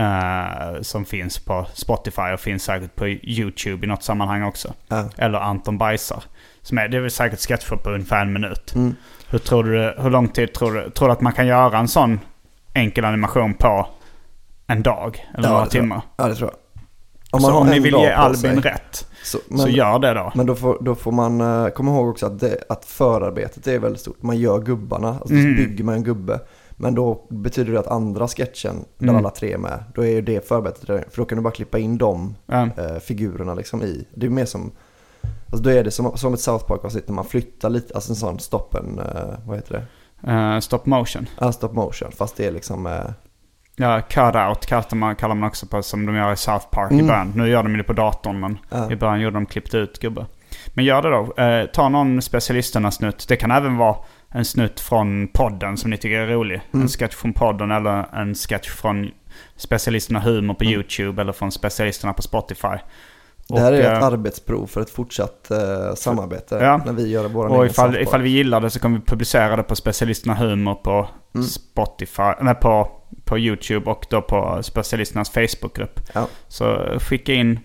Uh, som finns på Spotify och finns säkert på YouTube i något sammanhang också. Ja. Eller Anton bajsar. Som är, det är väl säkert sketcher på ungefär en minut. Mm. Hur, tror du, hur lång tid tror du, tror du att man kan göra en sån enkel animation på en dag? Eller ja, några det timmar? Ja, det tror jag. Om, så man om har ni vill dag ge på Albin sig, rätt så, men, så gör det då. Men då får, då får man uh, komma ihåg också att, det, att förarbetet är väldigt stort. Man gör gubbarna, alltså Mm. så bygger man en gubbe. Men då betyder det att andra sketchen där Mm. alla tre är med, då är ju det förarbetet. För då kan du bara klippa in de Ja. uh, figurerna liksom i. Det är mer som, alltså då är det som, som ett South Park-avsnitt när man flyttar lite, alltså en sån stoppen, uh, vad heter det? Uh, stop motion. Ja, stop motion, fast det är liksom... Uh, Ja, cut-out kallar man, kallar man också på, som de gör i South Park Mm. i början. Nu gör de det på datorn, men Ja. i början gjorde de klippt ut gubbar. Men gör det då. Eh, ta någon specialisterna snutt. Det kan även vara en snutt från podden som ni tycker är rolig. Mm. En sketch från podden eller en sketch från specialisterna humor på Mm. YouTube eller från specialisterna på Spotify. Det här och, är ett eh, arbetsprov för ett fortsatt uh, samarbete ja. när vi gör våra och ifall, ifall vi gillar det så kommer vi publicera det på specialisterna humor på Mm. Spotify, nej, på, på YouTube och då på specialisternas Facebookgrupp. Ja. Så skicka in,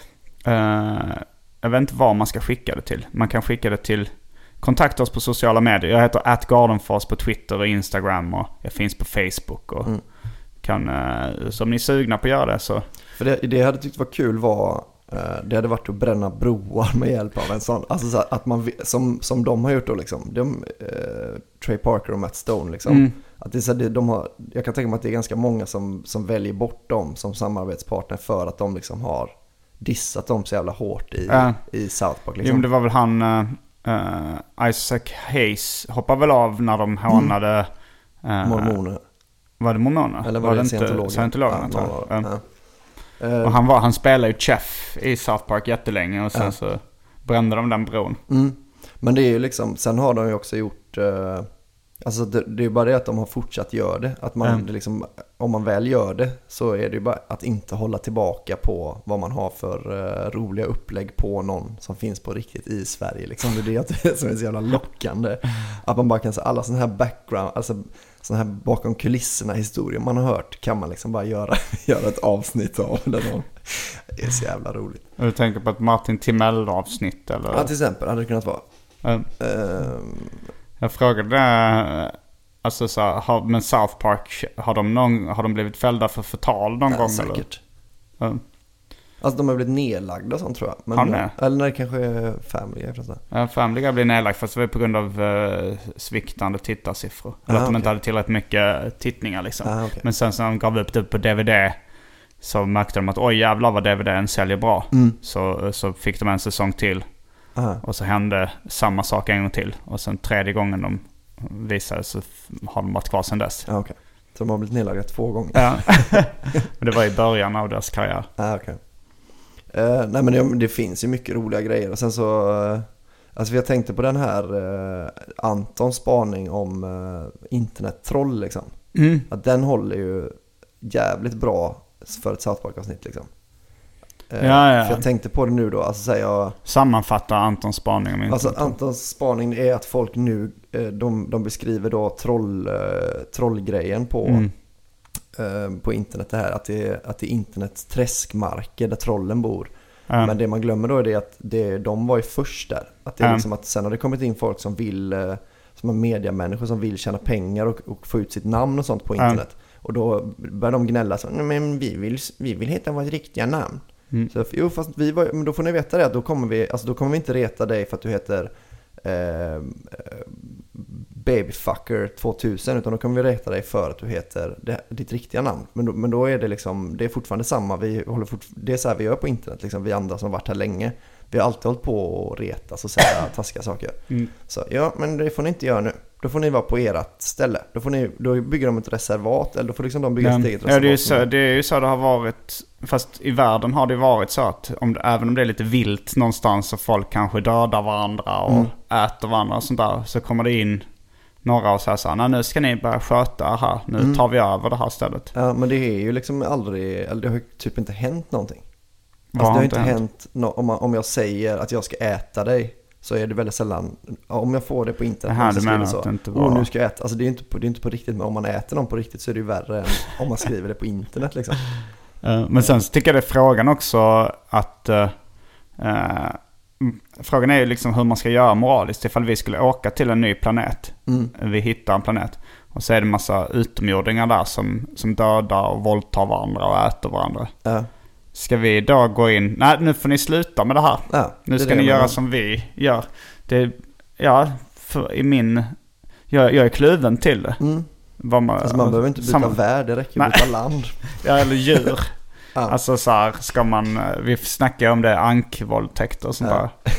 uh, jag vet inte vad man ska skicka det till. Man kan skicka det till, kontakta oss på sociala medier. Jag heter at Gardenfors på Twitter och Instagram och jag finns på Facebook. Och Mm. kan, uh, så om ni är sugna på att göra det så. För det, det jag hade tyckt var kul var det hade varit att bränna broar med hjälp av en sån, alltså så att man, som, som de har gjort då liksom, de, eh, Trey Parker och Matt Stone liksom, Mm. att det är så här, de har, jag kan tänka mig att det är ganska många som, som väljer bort dem som samarbetspartner för att de liksom har dissat dem så jävla hårt i, Ja. i South Park liksom. Jo, men det var väl han uh, uh, Isaac Hayes hoppade väl av när de hånade uh, mormoner. Var det mormoner? Eller var, var det det scientologer? inte scientologerna? Ja, tror jag. ja. Ja. Uh, Och han, var, han spelade ju chef i South Park jättelänge och sen ja. så brände de den bron. Mm. Men det är ju liksom, sen har de ju också gjort, uh, alltså det, det är ju bara det att de har fortsatt göra det. Att man Mm. det liksom, om man väl gör det så är det ju bara att inte hålla tillbaka på vad man har för uh, roliga upplägg på någon som finns på riktigt i Sverige. Liksom. Det är det som är så jävla lockande. Att man bara kan säga alla sådana här background, alltså sådana här bakom kulisserna historier man har hört kan man liksom bara göra, göra ett avsnitt av. Det är så jävla roligt. Och du tänker på ett Martin Timell-avsnitt eller? Ja, till exempel hade det kunnat vara. Mm. Uh, Jag frågade, alltså så här, har, men South Park, har de, någon, har de blivit fällda för förtal någon ja, gång? säkert. Eller? Mm. Alltså de har blivit nedlagda och sånt tror jag. Men, Har de? eller när det kanske är Family Guy. Ja, Family Guy blir nedlagd fast det var på grund av uh, sviktande tittarsiffror. Eller Ah, att de okay. inte hade tillräckligt mycket tittningar liksom. Ah, okay. Men sen så när de gav upp det på D V D så märkte de att oj jävlar vad D V D:n säljer bra. Mm. Så, så fick de en säsong till. Aha. Och så hände samma sak en gång till. Och sen tredje gången de visade så har de varit kvar sedan dess. Ah, okay. Så de har blivit nedlagda två gånger. Ja. Men det var i början av deras karriär. Ah, okay. uh, nej men det, det finns ju mycket roliga grejer. Och sen så, uh, alltså jag tänkte på den här uh, Antons spaning om uh, internettroll liksom. Mm. Att den håller ju jävligt bra för ett South Park-avsnitt liksom. Eh, ja, ja. För jag tänkte på det nu då. Alltså, jag, sammanfattar Antons spaning om alltså Antons spaning är att folk nu eh, de, de beskriver då troll, eh, trollgrejen på, mm. eh, på internet det här. Att det, är, att det är internets träskmarker där trollen bor. Mm. Men det man glömmer då är det att det, de var ju först där. Att det är mm. liksom att sen har det kommit in folk som vill, eh, som är mediamänniskor som vill tjäna pengar och, och få ut sitt namn och sånt på internet. Mm. Och då börjar de gnälla så, nej men vi vill, vi vill heta vårt riktiga namn. Mm. Så, jo, fast vi var, men då får ni veta det att då kommer vi, alltså då kommer vi inte reta dig för att du heter eh, Babyfucker tvåtusen, utan då kommer vi reta dig för att du heter det, ditt riktiga namn. Men då, men då är det liksom, det är fortfarande samma, vi håller fort, det är så här vi gör på internet liksom, vi andra som har varit här länge. Vi har alltid hållit på att reta och säga taskiga saker. Mm. Så ja, men det får ni inte göra nu. Då får ni vara på ert ställe. Då, får ni, då bygger de ett reservat. Eller då får liksom de bygga ett eget reservat. Ja, det är, ju så, det är ju så det har varit. Fast i världen har det varit så att om, även om det är lite vilt någonstans och folk kanske dödar varandra och mm. äter varandra och sånt där, så kommer det in några och säger så här, nu ska ni börja sköta här. Nu mm. tar vi över det här stället. Ja, men det är ju liksom aldrig, eller det har ju typ inte hänt någonting. Alltså, det har inte hänt, hänt no, om, man, om jag säger att jag ska äta dig, så är det väldigt sällan, om jag får det på internet. Aha, du menar så, att det inte var... oh, nu ska jag äta. Alltså det är inte på, det är inte på riktigt, men om man äter någon på riktigt så är det ju värre än om man skriver det på internet liksom. Uh, men sen så tycker jag det är frågan också att uh, uh, frågan är ju liksom hur man ska göra moraliskt ifall vi skulle åka till en ny planet. Mm. Vi hittar en planet och så är det en massa utomjordingar där som, som dödar och våldtar varandra och äter varandra. Uh. Ska vi då gå in? Nej, nu får ni sluta med det här. Ja, nu ska ni göra man... som vi gör. Det, ja, för i min... Jag, jag är kluven till det. Mm. Man, alltså man behöver inte byta samma... värld, det räcker att byta land. Ja, eller djur. Ja. Alltså så här, ska man... Vi snackar om det, ankvåldtäkter och sånt ja. där.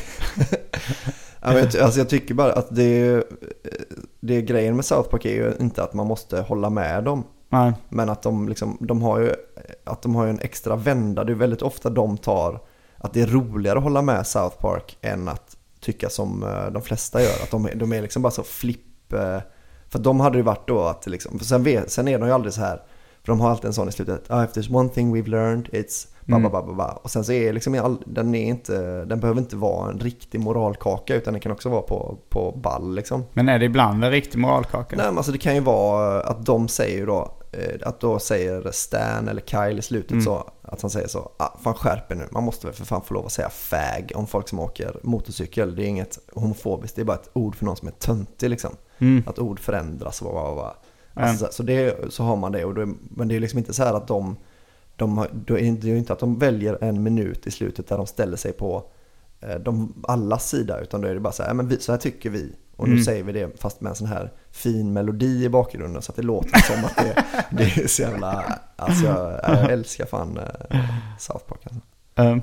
Ja, men jag, alltså jag tycker bara att det, det grejen med South Park är ju inte att man måste hålla med dem. Nej. Men att de, liksom, de har ju att de har ju en extra vända. Det är väldigt ofta de tar att det är roligare att hålla med South Park än att tycka som de flesta gör. Att de, de är liksom bara så flipp. För de hade ju varit då att liksom, för sen, vet, sen är de ju aldrig så här. För de har alltid en sån i slutet. Oh, if there's one thing we've learned, it's ba ba ba ba ba. Och sen så är liksom all, den är inte, den behöver inte vara en riktig moralkaka, utan den kan också vara på, på ball liksom. Men är det ibland en riktig moralkaka? Nej, men alltså det kan ju vara att de säger då, att då säger Stan eller Kyle i slutet mm. så, att han säger så, ah, fan skärper nu, man måste väl för fan få lov att säga fag om folk som åker motorcykel. Det är inget homofobiskt, det är bara ett ord för någon som är töntig liksom. Mm. Att ord förändras och vad, vad. Alltså, så, det, så har man det, och då, men det är liksom inte så här att de, de då är det ju inte att de väljer en minut i slutet där de ställer sig på eh, de allas sida, utan då är det bara så här, men vi, så här tycker vi, och nu mm. säger vi det fast med en sån här fin melodi i bakgrunden så att det låter som att det, det är så jävla, alltså jag, jag älskar fan eh, South Park alltså. um.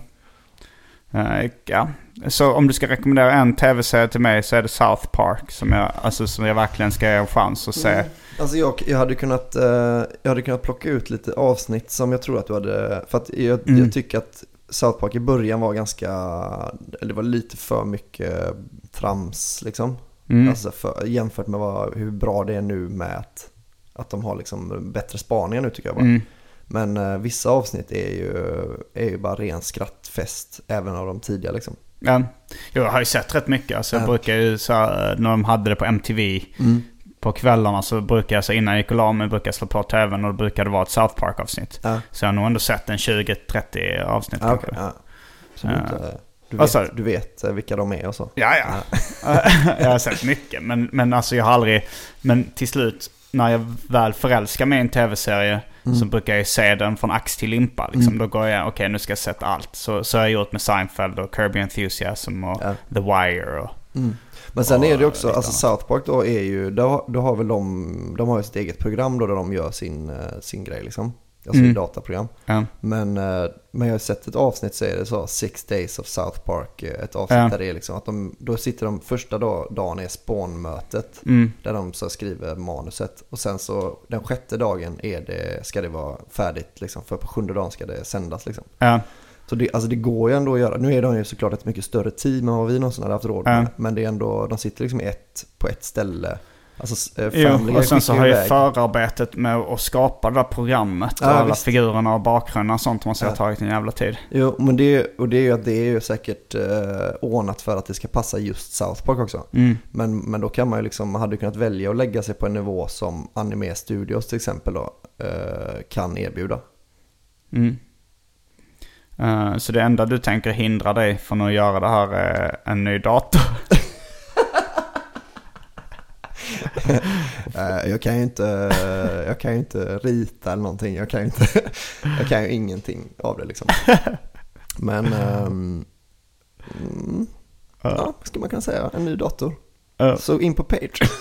Uh, ja. Så om du ska rekommendera en tv-serie till mig så är det South Park som jag, alltså, som jag verkligen ska ge en chans att se. Mm. Alltså jag, jag, hade kunnat, uh, jag hade kunnat plocka ut lite avsnitt som jag tror att du hade, för att jag, mm. jag tycker att South Park i början var ganska, eller det var lite för mycket trams liksom. Mm. Alltså för, jämfört med vad, hur bra det är nu med att, att de har liksom bättre spaningar nu tycker jag bara. Mm. Men uh, vissa avsnitt är ju, är ju bara ren skrattfest även av de tidiga liksom. Ja, jag har ju sett rätt mycket. Alltså jag ja. brukar ju så här, när de hade det på M T V mm. på kvällarna så brukar jag så innan jag gick och la mig brukar jag slå på tvn och då brukar det vara ett South Park avsnitt. Ja. Så jag har nog ändå sett en tjugo trettio avsnitt. Ja, okay. ja. Så du, inte, du, vet, du vet vilka de är och så. Ja, ja. ja. Jag har sett mycket, men, men alltså jag har aldrig, men till slut när jag väl förälskar mig i en tv-serie mm. så brukar jag se den från ax till limpa. Liksom. Mm. Då går jag, okej okay, nu ska jag sätta allt. Så, så har jag gjort med Seinfeld och Curb Your Enthusiasm och ja. The Wire. Och, mm. Men sen och, är det också, alltså South Park då är ju, då, då har väl de, de har ju sitt eget program då där de gör sin, sin grej liksom. Alltså mm. dataprogram. Ja. Men, men jag har sett ett avsnitt så är det så Six Days of South Park. Ett avsnitt ja. där det är liksom att de, då sitter de första dag, dagen är spånmötet mm. där de så skriver manuset. Och sen så den sjätte dagen är det, ska det vara färdigt liksom, för på sjunde dagen ska det sändas liksom. Ja. Så det, alltså det går ju ändå att göra. Nu är de ju såklart ett mycket större team än vad vi någonsin hade haft råd med. Ja. Men det är ändå, de sitter liksom ett, på ett ställe. Alltså, äh, jo, och sen så har ju förarbetet med att skapa det där programmet ja, och alla visst. figurerna och bakgrunderna och sånt måste ja. ha tagit en jävla tid. Jo, men det, och det är ju att det är ju säkert uh, ordnat för att det ska passa just South Park också. Mm. Men, men då kan man ju liksom, man hade kunnat välja att lägga sig på en nivå som Anime Studios till exempel då, uh, kan erbjuda. Mm. Uh, så det enda du tänker hindra dig från att göra det här är en ny dator? uh, jag kan ju inte uh, jag kan ju inte rita eller någonting. Jag kan ju inte jag kan ju ingenting av det liksom. Men um, mm, uh. ja, vad ska man kunna säga? En ny dator. Uh. Så in på Patreon.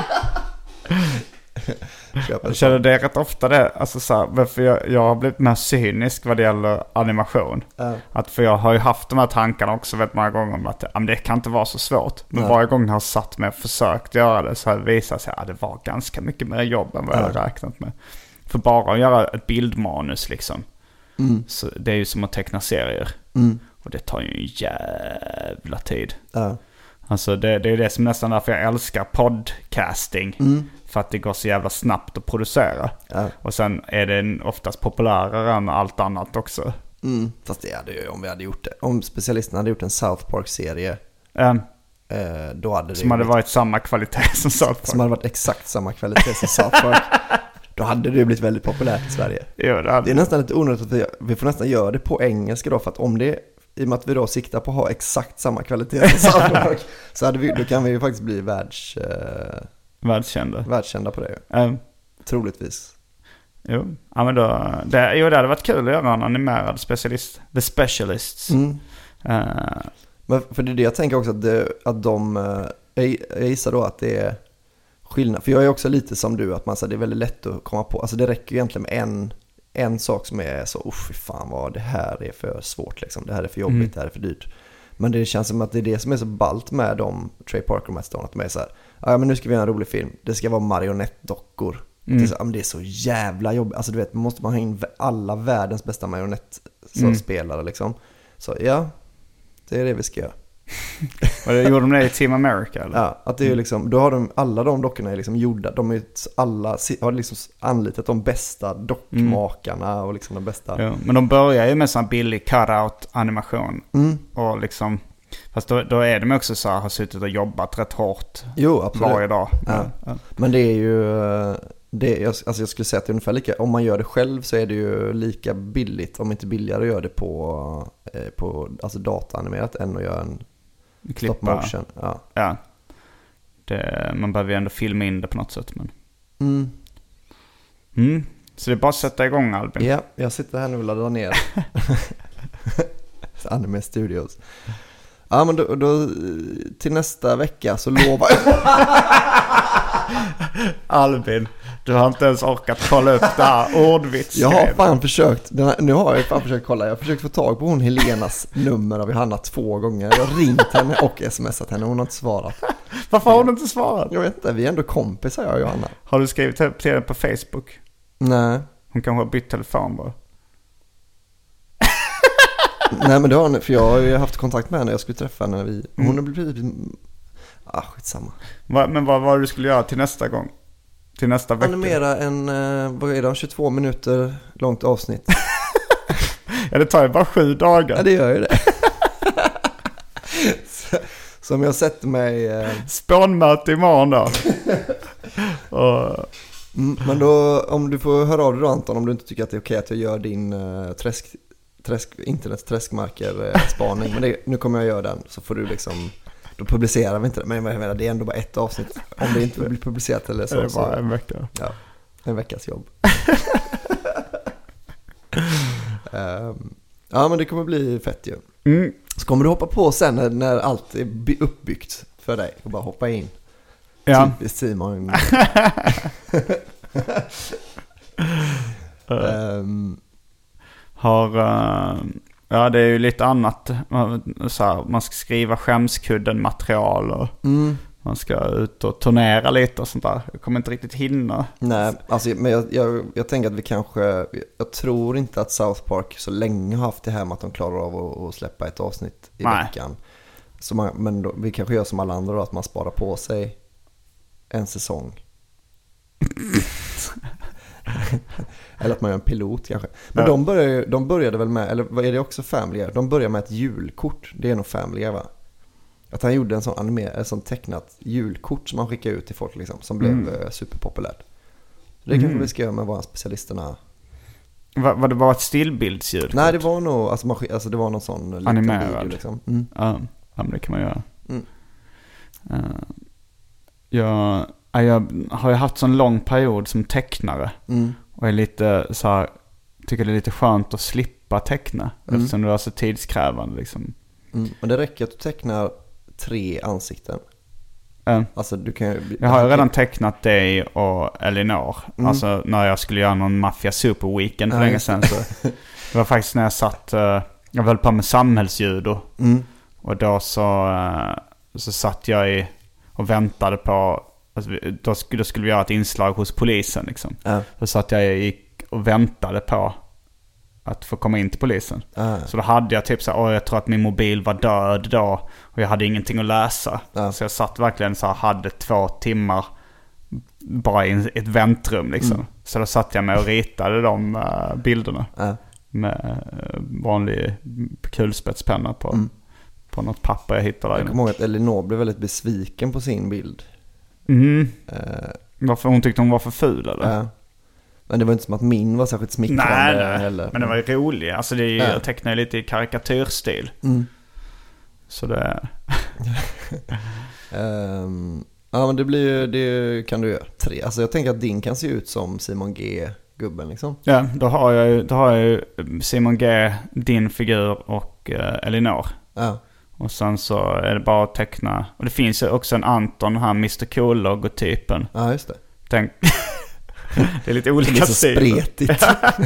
Jag känner det rätt ofta det, alltså så här, för jag, jag har blivit mer cynisk vad det gäller animation. Uh. Att för jag har ju haft de här tankarna också väldigt många gånger om att det kan inte vara så svårt. Men uh. varje gång jag har satt mig och försökt göra det så har det visat sig att det var ganska mycket mer jobb än vad uh. jag hade räknat med. För bara att göra ett bildmanus liksom. Mm. Så det är ju som att teckna serier. Mm. Och det tar ju en jävla tid. Uh. Alltså det, det är det som nästan därför jag älskar podcasting. Mm. För att det går så jävla snabbt att producera. Ja. Och sen är det oftast populärare än allt annat också. Mm. Fast det hade ju om vi hade gjort det. Om specialisterna hade gjort en South Park-serie. Um, eh, då hade det som hade varit samma kvalitet som South Park. Som hade varit exakt samma kvalitet som South Park. Då hade det blivit väldigt populärt i Sverige. Jo, det, hade... det är nästan lite onödigt att vi, vi får nästan göra det på engelska då. För att om det, i och med att vi då siktar på att ha exakt samma kvalitet som South Park. Så hade vi, då kan vi ju faktiskt bli världs... Eh, Världskända. Världskända på det. Um, Troligtvis. Jo, ja, men då, det, jo, det hade varit kul att göra en animerad specialist. The Specialists. Mm. Uh, men för det är det jag tänker också att, det, att de... Jag, jag gissar då att det är skillnad. För jag är också lite som du, att man säger det är väldigt lätt att komma på. Alltså det räcker ju egentligen med en, en sak som är så, usch fan vad det här är för svårt liksom. Det här är för jobbigt, mm. det här är för dyrt. Men det känns som att det är det som är så ballt med de Trey Parker och Matt Stone, att de är så här, ja men nu ska vi göra en rolig film. Det ska vara marionettdockor. Mm. Det, är så, men det är så jävla jobbigt. Alltså du vet, man måste man ha in alla världens bästa marionettspelare mm. liksom. Så ja, det är det vi ska göra. Och det gjorde de det i Team America eller? Ja, att det är liksom, då har de, alla de dockorna är liksom gjorda. De är alla, har liksom anlitat de bästa dockmakarna mm. och liksom de bästa. Ja, men de börjar ju med sån billig cut-out animation. Mm. Och liksom, fast då, då är de också så här, har suttit och jobbat rätt hårt jo, absolut. varje dag. Ja. Ja. Men det är ju, det, alltså jag skulle säga att det är ungefär lika, om man gör det själv så är det ju lika billigt, om inte billigare att göra det på, på alltså dataanimerat än att göra en klippa. Stop motion. Ja. Ja. Det, man behöver ju ändå filma in det på något sätt. Men... Mm. Mm. Så det är bara att sätta igång, Albin. Ja, jag sitter här nu och laddar ner. Anime Studios. Ja, men då, då till nästa vecka så lovar jag. Albin, du har inte ens orkat kolla upp det här ordvits. Jag har fan försökt, här, nu har jag fan försökt kolla. Jag har försökt få tag på hon Helenas nummer av Johanna två gånger. Jag har ringt henne och smsat henne, hon har inte svarat. Varför har hon inte svarat? Jag vet inte, vi är ändå kompisar jag och Johanna. Har du skrivit till henne på Facebook? Nej. Hon kanske har bytt telefon bara. Nej men det har hon, för jag har ju haft kontakt med henne. Jag skulle träffa henne när vi, hon mm. har blivit ah, skitsamma. Va, men vad var det du skulle göra till nästa gång? Till nästa vecka? Animera en, vad är det, tjugotvå minuter långt avsnitt. Ja, det tar ju bara sju dagar. Ja, det gör ju det. så, så om jag sätter mig eh... spånmöte imorgon då. Och... mm, men då, om du får höra av dig då Anton, om du inte tycker att det är okej att jag gör din uh, träsk Träsk, internets träskmarker eh, spaning. Men det, nu kommer jag göra den. Så får du liksom, då publicerar vi inte det. Men jag menar, det är ändå bara ett avsnitt. Om det inte blir publicerat eller så. Det är bara en vecka. Ja, en veckas jobb. um, ja, men det kommer bli fett ju. Mm. Så kommer du hoppa på sen när, när allt är uppbyggt för dig. Och bara hoppa in. Ja. Typiskt Simon. um, Har, uh, ja det är ju lite annat så här, man ska skriva skämskudden material och mm. man ska ut och turnera lite och sånt där. Jag kommer inte riktigt hinna. Nej, alltså, men jag, jag, jag tänker att vi kanske, jag tror inte att South Park så länge har haft det här med att de klarar av att, att släppa ett avsnitt i Nej. veckan. Så man, men då, vi kanske gör som alla andra då, att man sparar på sig en säsong. Eller att man gör en pilot kanske. Men ja. de, började, de började väl med, eller vad är det också Family Guy? De började med ett julkort. Det är nog Family Guy, va? Att han gjorde en sån animer, en sån tecknat julkort som han skickade ut till folk liksom, som blev mm. superpopulärt. Så det mm. kanske vi ska göra med våra specialisterna. Var, var det bara ett stillbildsljud? Nej, det var nog alltså, man, alltså det var någon sån animerad video liksom. Mm. Ja, ja, men det kan man göra. Mm. Uh, jag, jag har ju haft sån lång period som tecknare. Mm. Och är lite så här, tycker det är lite skönt att slippa teckna mm. eftersom det är så tidskrävande liksom. Mm. Men det räcker att du tecknar tre ansikten. Mm. Alltså du kan ju... Jag har ju redan tecknat dig och Elinor. Mm. Alltså när jag skulle göra någon Mafia Super Weekend för ja, länge sedan. Så det var faktiskt när jag satt... Uh, jag höll på med samhällsjudo. Mm. Och då så, uh, så satt jag i och väntade på... Alltså, då, skulle, då skulle vi göra ett inslag hos polisen liksom. Ja. Då satt jag i och väntade på att få komma in till polisen. Ah. Så då hade jag typ så här, jag tror att min mobil var död då och jag hade ingenting att läsa. Ah. Så jag satt verkligen så här, hade två timmar bara i ett väntrum liksom. Mm. Så då satt jag med och ritade de uh, bilderna ah. med uh, vanlig kulspetspenna på, mm. på något papper jag hittade. Jag kommer ihåg att Elinor blev väldigt besviken på sin bild. Mm. Uh. Varför hon tyckte hon var för ful eller? Ja. Uh. Men det var inte som att min var särskilt smickrande nej, nej. heller. Men det var ju roligt. Alltså det är ju, ja. jag tecknar lite i karikatyrstil. Mm. Så det... um, ja, men det blir ju, det kan du göra. Tre. Alltså jag tänker att din kan se ut som Simon G-gubben liksom. Ja, då har jag ju, då har jag ju Simon G, din figur och uh, Elinor. Ja. Och sen så är det bara att teckna. Och det finns ju också en Anton här, mister Cool-logotypen. Ja, just det. Tänk... Det är lite olika det är så spretigt.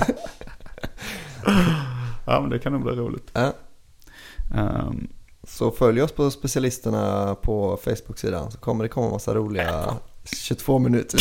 Ja, men det kan nog bli roligt. Ja. Um, så följ oss på specialisterna på Facebook-sidan så kommer det komma en massa roliga tjugotvå minuter.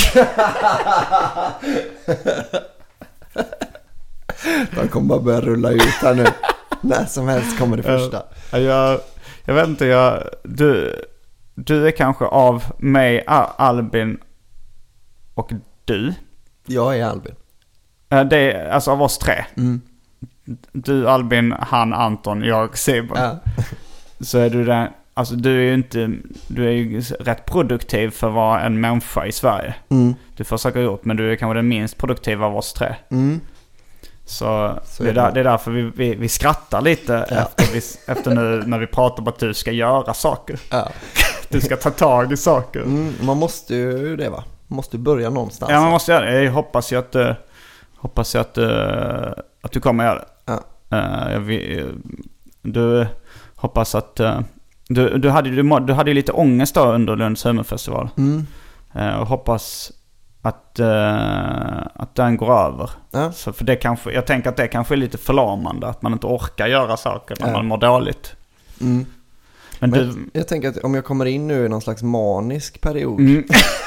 De kommer bara börja rulla ut här nu. När som helst kommer det första. Jag, jag vet inte, jag, du, du är kanske av mig, Albin och du. Jag är Albin. Det är alltså av oss tre. Mm. Du Albin, han Anton, jag Simon. Ja. Så är du den, alltså du är ju inte, du är ju rätt produktiv för att vara en människa i Sverige. Mm. Du försöker gjort, men du är kanske den minst produktiva av oss tre. Mm. Så, så det, är där, det är därför vi, vi, vi skrattar lite ja. efter, vi, efter nu när vi pratar om att du ska göra saker. Ja. Du ska ta tag i saker. Mm, man måste ju det, va? Man måste börja någonstans. Ja, man måste göra det. Jag hoppas ju att, uh, hoppas ju att, uh, att du kommer göra det. Ja. Uh, jag vill, du hoppas att... Uh, du, du, hade, du, du hade ju lite ångest då under Lunds humorfestival. Mm. Uh, och hoppas att, uh, att den går över. Ja. Så för det kanske, jag tänker att det kanske är lite förlamande. Att man inte orkar göra saker när ja. man mår dåligt. Mm. Men, Men du, jag tänker att om jag kommer in nu i någon slags manisk period... Mm.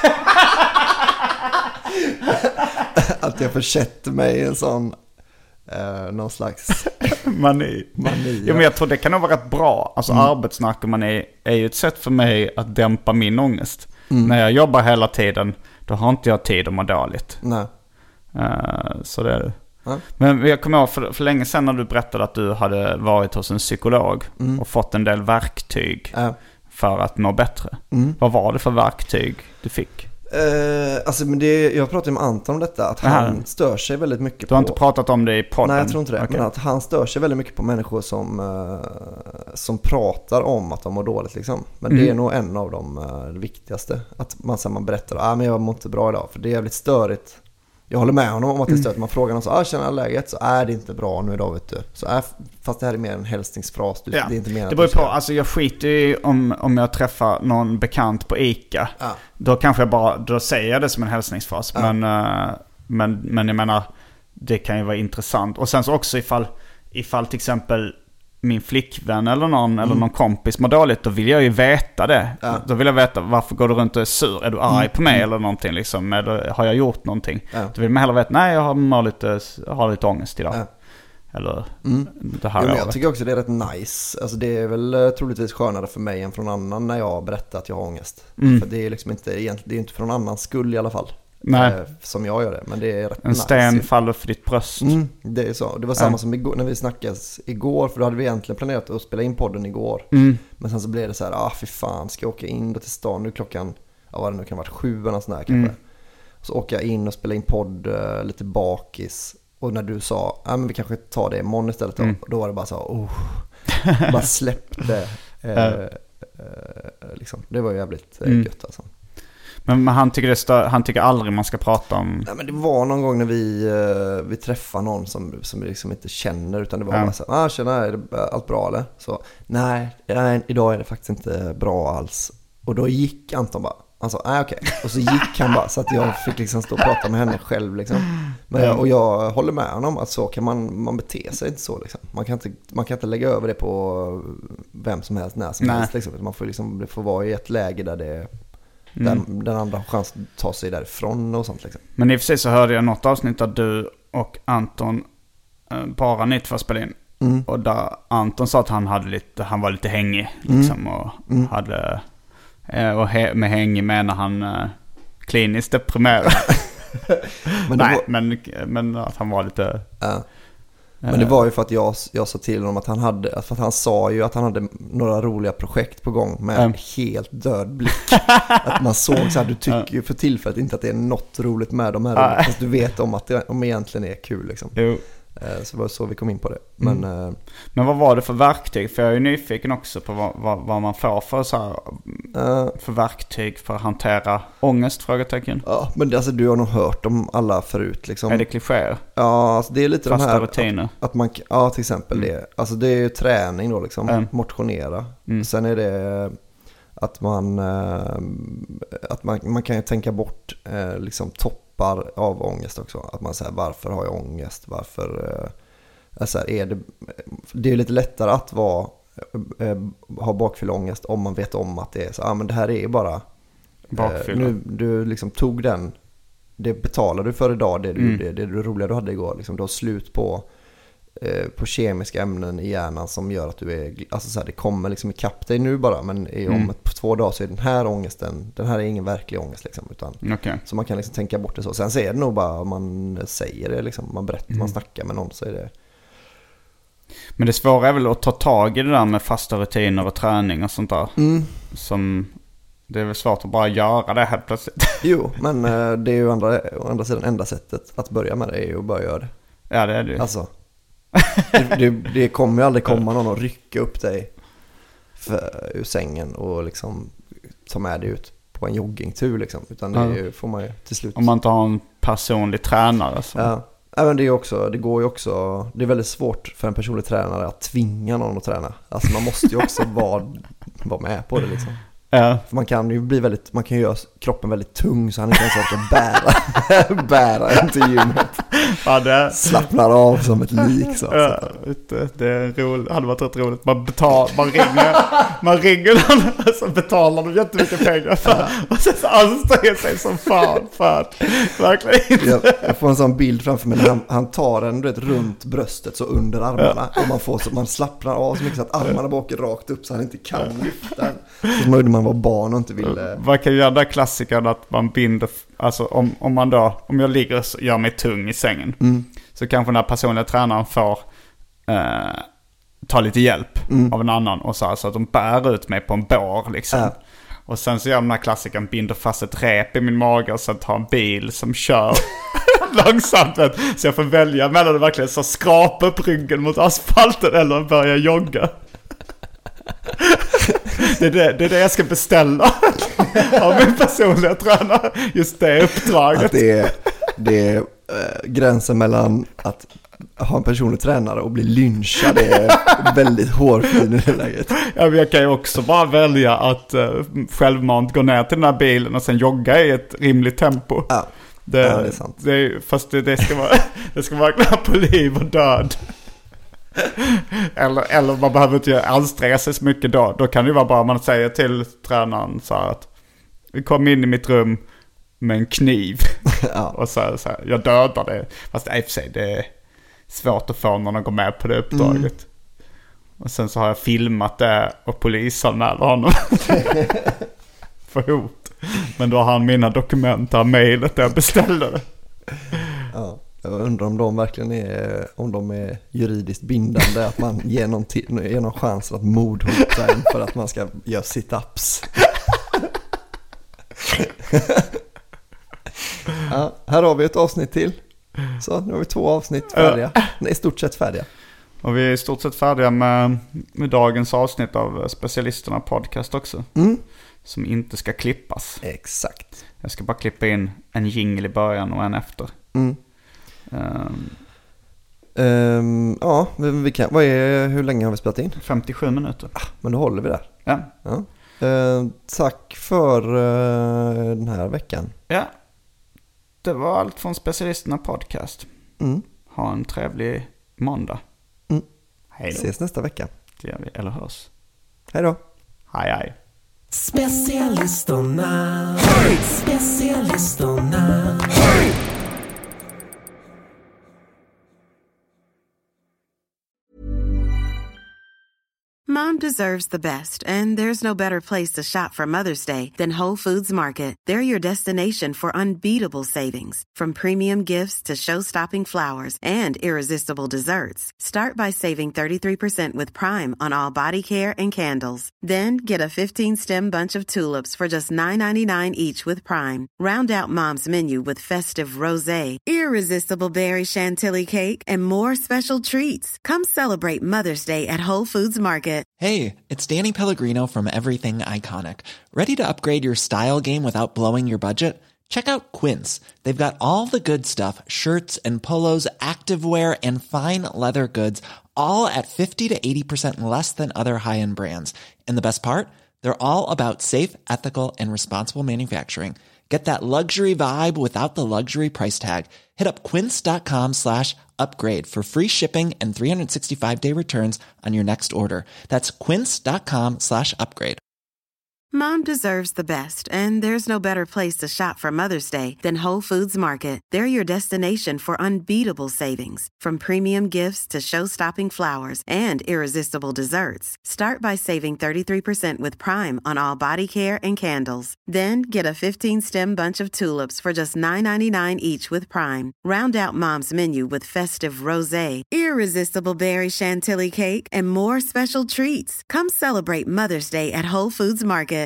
Att jag försätter mig i en sån eh, någon slags mani. mani ja. Ja, men jag tror det kan nog vara rätt bra. Alltså mm. arbetsnarkomani är ju ett sätt för mig att dämpa min ångest. Mm. När jag jobbar hela tiden, då har inte jag tid att må dåligt. Nej. Uh, så det är det. Ja. Men jag kommer ihåg för, för länge sedan när du berättade att du hade varit hos en psykolog mm. och fått en del verktyg ja. för att må bättre. Mm. Vad var det för verktyg du fick? Uh, alltså men det, jag pratade med Anton om detta, att han Aha. stör sig väldigt mycket på... Du har inte pratat om det i podden? Nej, jag tror inte det. Okay. Men att han stör sig väldigt mycket på människor som, uh, som pratar om att de mår dåligt liksom. Men mm. det är nog en av de uh, viktigaste. Att man, så man berättar, ah, men jag mår inte bra idag. För det är jävligt störigt. Jag håller med honom om att det är störigt. Man frågar någon så, ah, känner läget, så är det inte bra nu idag, vet du. Så är, fast det här är mer en hälsningsfras. Du, ja. Det är inte mer det beror på, alltså jag skiter ju om, om jag träffar någon bekant på Ica. Ja. Då kanske jag bara, då säger jag det som en hälsningsfras. Ja. Men, uh, men, men jag menar, det kan ju vara intressant. Och sen så också ifall, ifall till exempel min flickvän eller någon, mm. eller någon kompis mår dåligt, då vill jag ju veta det. Ja. Då vill jag veta, varför går du runt och är sur? Är du arg mm. på mig eller någonting liksom? Eller har jag gjort någonting? Ja. Då vill man hellre veta, nej jag har lite, har lite ångest idag. Ja. Eller mm. det här jo, men året. Jag tycker också det är rätt nice. Alltså det är väl uh, troligtvis skönare för mig än från annan när jag berättar att jag har ångest. Mm. För det är liksom inte, egentligen, det är inte från annans skull i alla fall. Nej. Eh, som jag gör det, men det är rätt en nice. sten faller för ditt bröst. Mm, det är så. Det var samma mm. som igår, när vi snackades igår, för då hade vi egentligen planerat att spela in podden igår. Mm. Men sen så blev det så här, ah fy fan, ska jag åka in då till stan nu klockan, ja vad det nu kan ha varit, sju eller sån här kanske. Mm. Så åker jag in och spelar in podd uh, lite bakis. Och när du sa, ja ah, men vi kanske tar det imorgon istället då. Mm. Då var det bara så, oh, bara släppte. eh, eh, liksom. Det var jävligt eh, mm. gött alltså. Men, men han, tycker det stö- han tycker aldrig man ska prata om... Nej, men det var någon gång när vi, uh, vi träffade någon som, som vi liksom inte känner. Utan det var mm. bara så här, ah, tjena, är det allt bra eller? Så, nej, nej, idag är det faktiskt inte bra alls. Och då gick Anton bara, han sa, nej okej. Och så gick han bara, så att jag fick liksom stå och prata med henne själv liksom. Men jag, och jag håller med honom att så kan man, man bete sig inte så liksom. Man kan inte, man kan inte lägga över det på vem som helst, när som nej. helst liksom. Man får liksom, det får vara i ett läge där det mm. den, den andra har chans att ta sig därifrån och sånt liksom. Men i och för sig så hörde jag något avsnitt där du och Anton eh, bara ni två spelade in. Mm. Och där Anton sa att han, hade lite, han var lite hängig liksom, mm. och mm. hade... Och he- med hängig menar han uh, kliniskt deprimerad. men Nej, var... men, men att han var lite... Ja. Men det var ju för att jag, jag sa till honom att han hade... För att han sa ju att han hade några roliga projekt på gång med en mm. helt död blick. Att man såg så här, du tycker ju för tillfället inte att det är något roligt med de här. Fast du vet om att det om egentligen är kul liksom. Jo. Så det var så vi kom in på det. Men, mm. men vad var det för verktyg? För jag är ju nyfiken också på vad, vad, vad man får för, så här, uh, för verktyg för att hantera ångest, frågetecken. Ja, men det, alltså, du har nog hört om alla förut. Liksom. Är det klichéer? Ja, alltså, det är lite fasta de här... rutiner? Att, att man, ja, till exempel mm. det. Alltså det är ju träning då liksom. Mm. Motionera. Mm. Sen är det att man... Äh, att man, man kan ju tänka bort äh, liksom topp av ångest också. Att man säger, varför har jag ångest? Varför äh, så här, är det... Det är lite lättare att vara, äh, ha bakfylleångest om man vet om att det är så. Ja, ah, men det här är ju bara... Äh, nu, du liksom tog den... Det betalar du för idag. Det, du, mm. det, det, det roliga du hade igår. Liksom, du har slut på... på kemiska ämnen i hjärnan som gör att du är, alltså så här, det kommer liksom ikapp dig nu bara, men i, om mm. ett, på två dagar så är den här ångesten, den här är ingen verklig ångest liksom, utan okay. så man kan liksom tänka bort det så. Sen så är det nog bara, man säger det liksom, man berättar, mm. man snackar med någon, så är det. Men det svåra är väl att ta tag i det där med fasta rutiner och träning och sånt där. Mm. Som det är väl svårt att bara göra det helt plötsligt. Jo, men det är ju andra, å andra sidan enda sättet att börja med det är ju att börja göra det. Ja, det är det ju. Alltså det, det, det kommer ju aldrig komma någon att rycka upp dig för, ur sängen och liksom ta med dig ut på en joggingtur liksom. Utan det är ju, får man ju till slut. Om man inte har en personlig tränare så. Ja, även det är också, det går ju också, det är väldigt svårt för en personlig tränare att tvinga någon att träna. Alltså man måste ju också vara, vara med på det liksom. Ja. För man kan ju bli väldigt, man kan ju göra kroppen väldigt tung så han inte ens orkar bära bära den till gymmet. Ja, det slappnar av som ett lik så. Ja, det är roligt. Hade varit rätt roligt. Man betal, man ringer, man ringer någon så betalar de jättemycket pengar för, och sen så anstränger sig som fan för att verkligen inte. Jag, jag får en sån bild framför mig när han, han tar den, du vet, runt bröstet så under armarna, ja. Och man får så man slappnar av så mycket så att armarna bara åker rakt upp så han inte kan lyfta den. Så man, man var barn och inte ville. Man kan ju göra den klassikern att man binder, alltså om, om man då, om jag ligger och gör mig tung i sängen, mm. så kanske den här personliga tränaren får eh, ta lite hjälp mm. av en annan och så, här, så att de bär ut mig på en bår liksom. Äh. Och sen så gör den här klassikern, binder fast ett rep i min mage och sen tar en bil som kör långsamt. Vet. Så jag får välja mellan det verkligen så skrapa upp ryggen mot asfalten eller börja jogga. Det är det, det är det jag ska beställa av min personliga tränare. Just det uppdraget. Att det är, det är äh, gränsen mellan att ha en personlig tränare och bli lynchad. Det är väldigt hårfin i det läget. Ja, men jag kan ju också bara välja att äh, självmant gå ner till den här bilen och sen jogga i ett rimligt tempo. Ja, det, ja, det är sant. Det, fast det, det ska vara det ska vara på liv och död. Eller, eller man behöver inte anstränga sig så mycket då. Då kan det ju vara bara man säger till tränaren så här att vi kom in i mitt rum med en kniv. Ja. Och så här, så här, jag dödar det. Fast i och för sig det svårt att få någon att gå med på det uppdraget. Mm. Och sen så har jag filmat det och polisanmäler honom för hot. Men då har han mina dokument av mejlet där jag beställde det. Ja, jag undrar om de verkligen är, om de är juridiskt bindande, att man ger någon, t- ger någon chans att mordhota en för att man ska göra sit-ups. Ja, här har vi ett avsnitt till. Så nu har vi två avsnitt färdiga. Nej, i stort sett färdiga. Och vi är i stort sett färdiga med, med dagens avsnitt av Specialisterna podcast också. Mm. Som inte ska klippas. Exakt. Jag ska bara klippa in en jingle i början och en efter. Mm. Um. Um, ja, vi kan, vad är, hur länge har vi spelat in? femtiosju minuter. Ah, men då håller vi där. Ja. Ja. Uh, tack för uh, den här veckan. Ja. Det var allt från Specialisterna podcast. Mm. Ha en trevlig måndag. Mm. Hej då. Ses nästa vecka. Det gör vi, eller hörs. Hej då. Hej hej. Specialisterna. Hej! Specialisterna. Hej! Mom deserves the best, and there's no better place to shop for Mother's Day than Whole Foods Market. They're your destination for unbeatable savings, from premium gifts to show-stopping flowers and irresistible desserts. Start by saving thirty-three percent with Prime on all body care and candles. Then get a fifteen-stem bunch of tulips for just nine ninety-nine each with Prime. Round out Mom's menu with festive rosé, irresistible berry chantilly cake, and more special treats. Come celebrate Mother's Day at Whole Foods Market. Hey, it's Danny Pellegrino from Everything Iconic. Ready to upgrade your style game without blowing your budget? Check out Quince. They've got all the good stuff, shirts and polos, activewear, and fine leather goods, all at fifty to eighty percent less than other high-end brands. And the best part? They're all about safe, ethical, and responsible manufacturing. Get that luxury vibe without the luxury price tag. Hit up quince.com slash upgrade for free shipping and three sixty-five day returns on your next order. That's quince.com slash upgrade. Mom deserves the best, and there's no better place to shop for Mother's Day than Whole Foods Market. They're your destination for unbeatable savings, from premium gifts to show-stopping flowers and irresistible desserts. Start by saving thirty-three percent with Prime on all body care and candles. Then get a fifteen-stem bunch of tulips for just nine ninety-nine each with Prime. Round out Mom's menu with festive rosé, irresistible berry chantilly cake, and more special treats. Come celebrate Mother's Day at Whole Foods Market.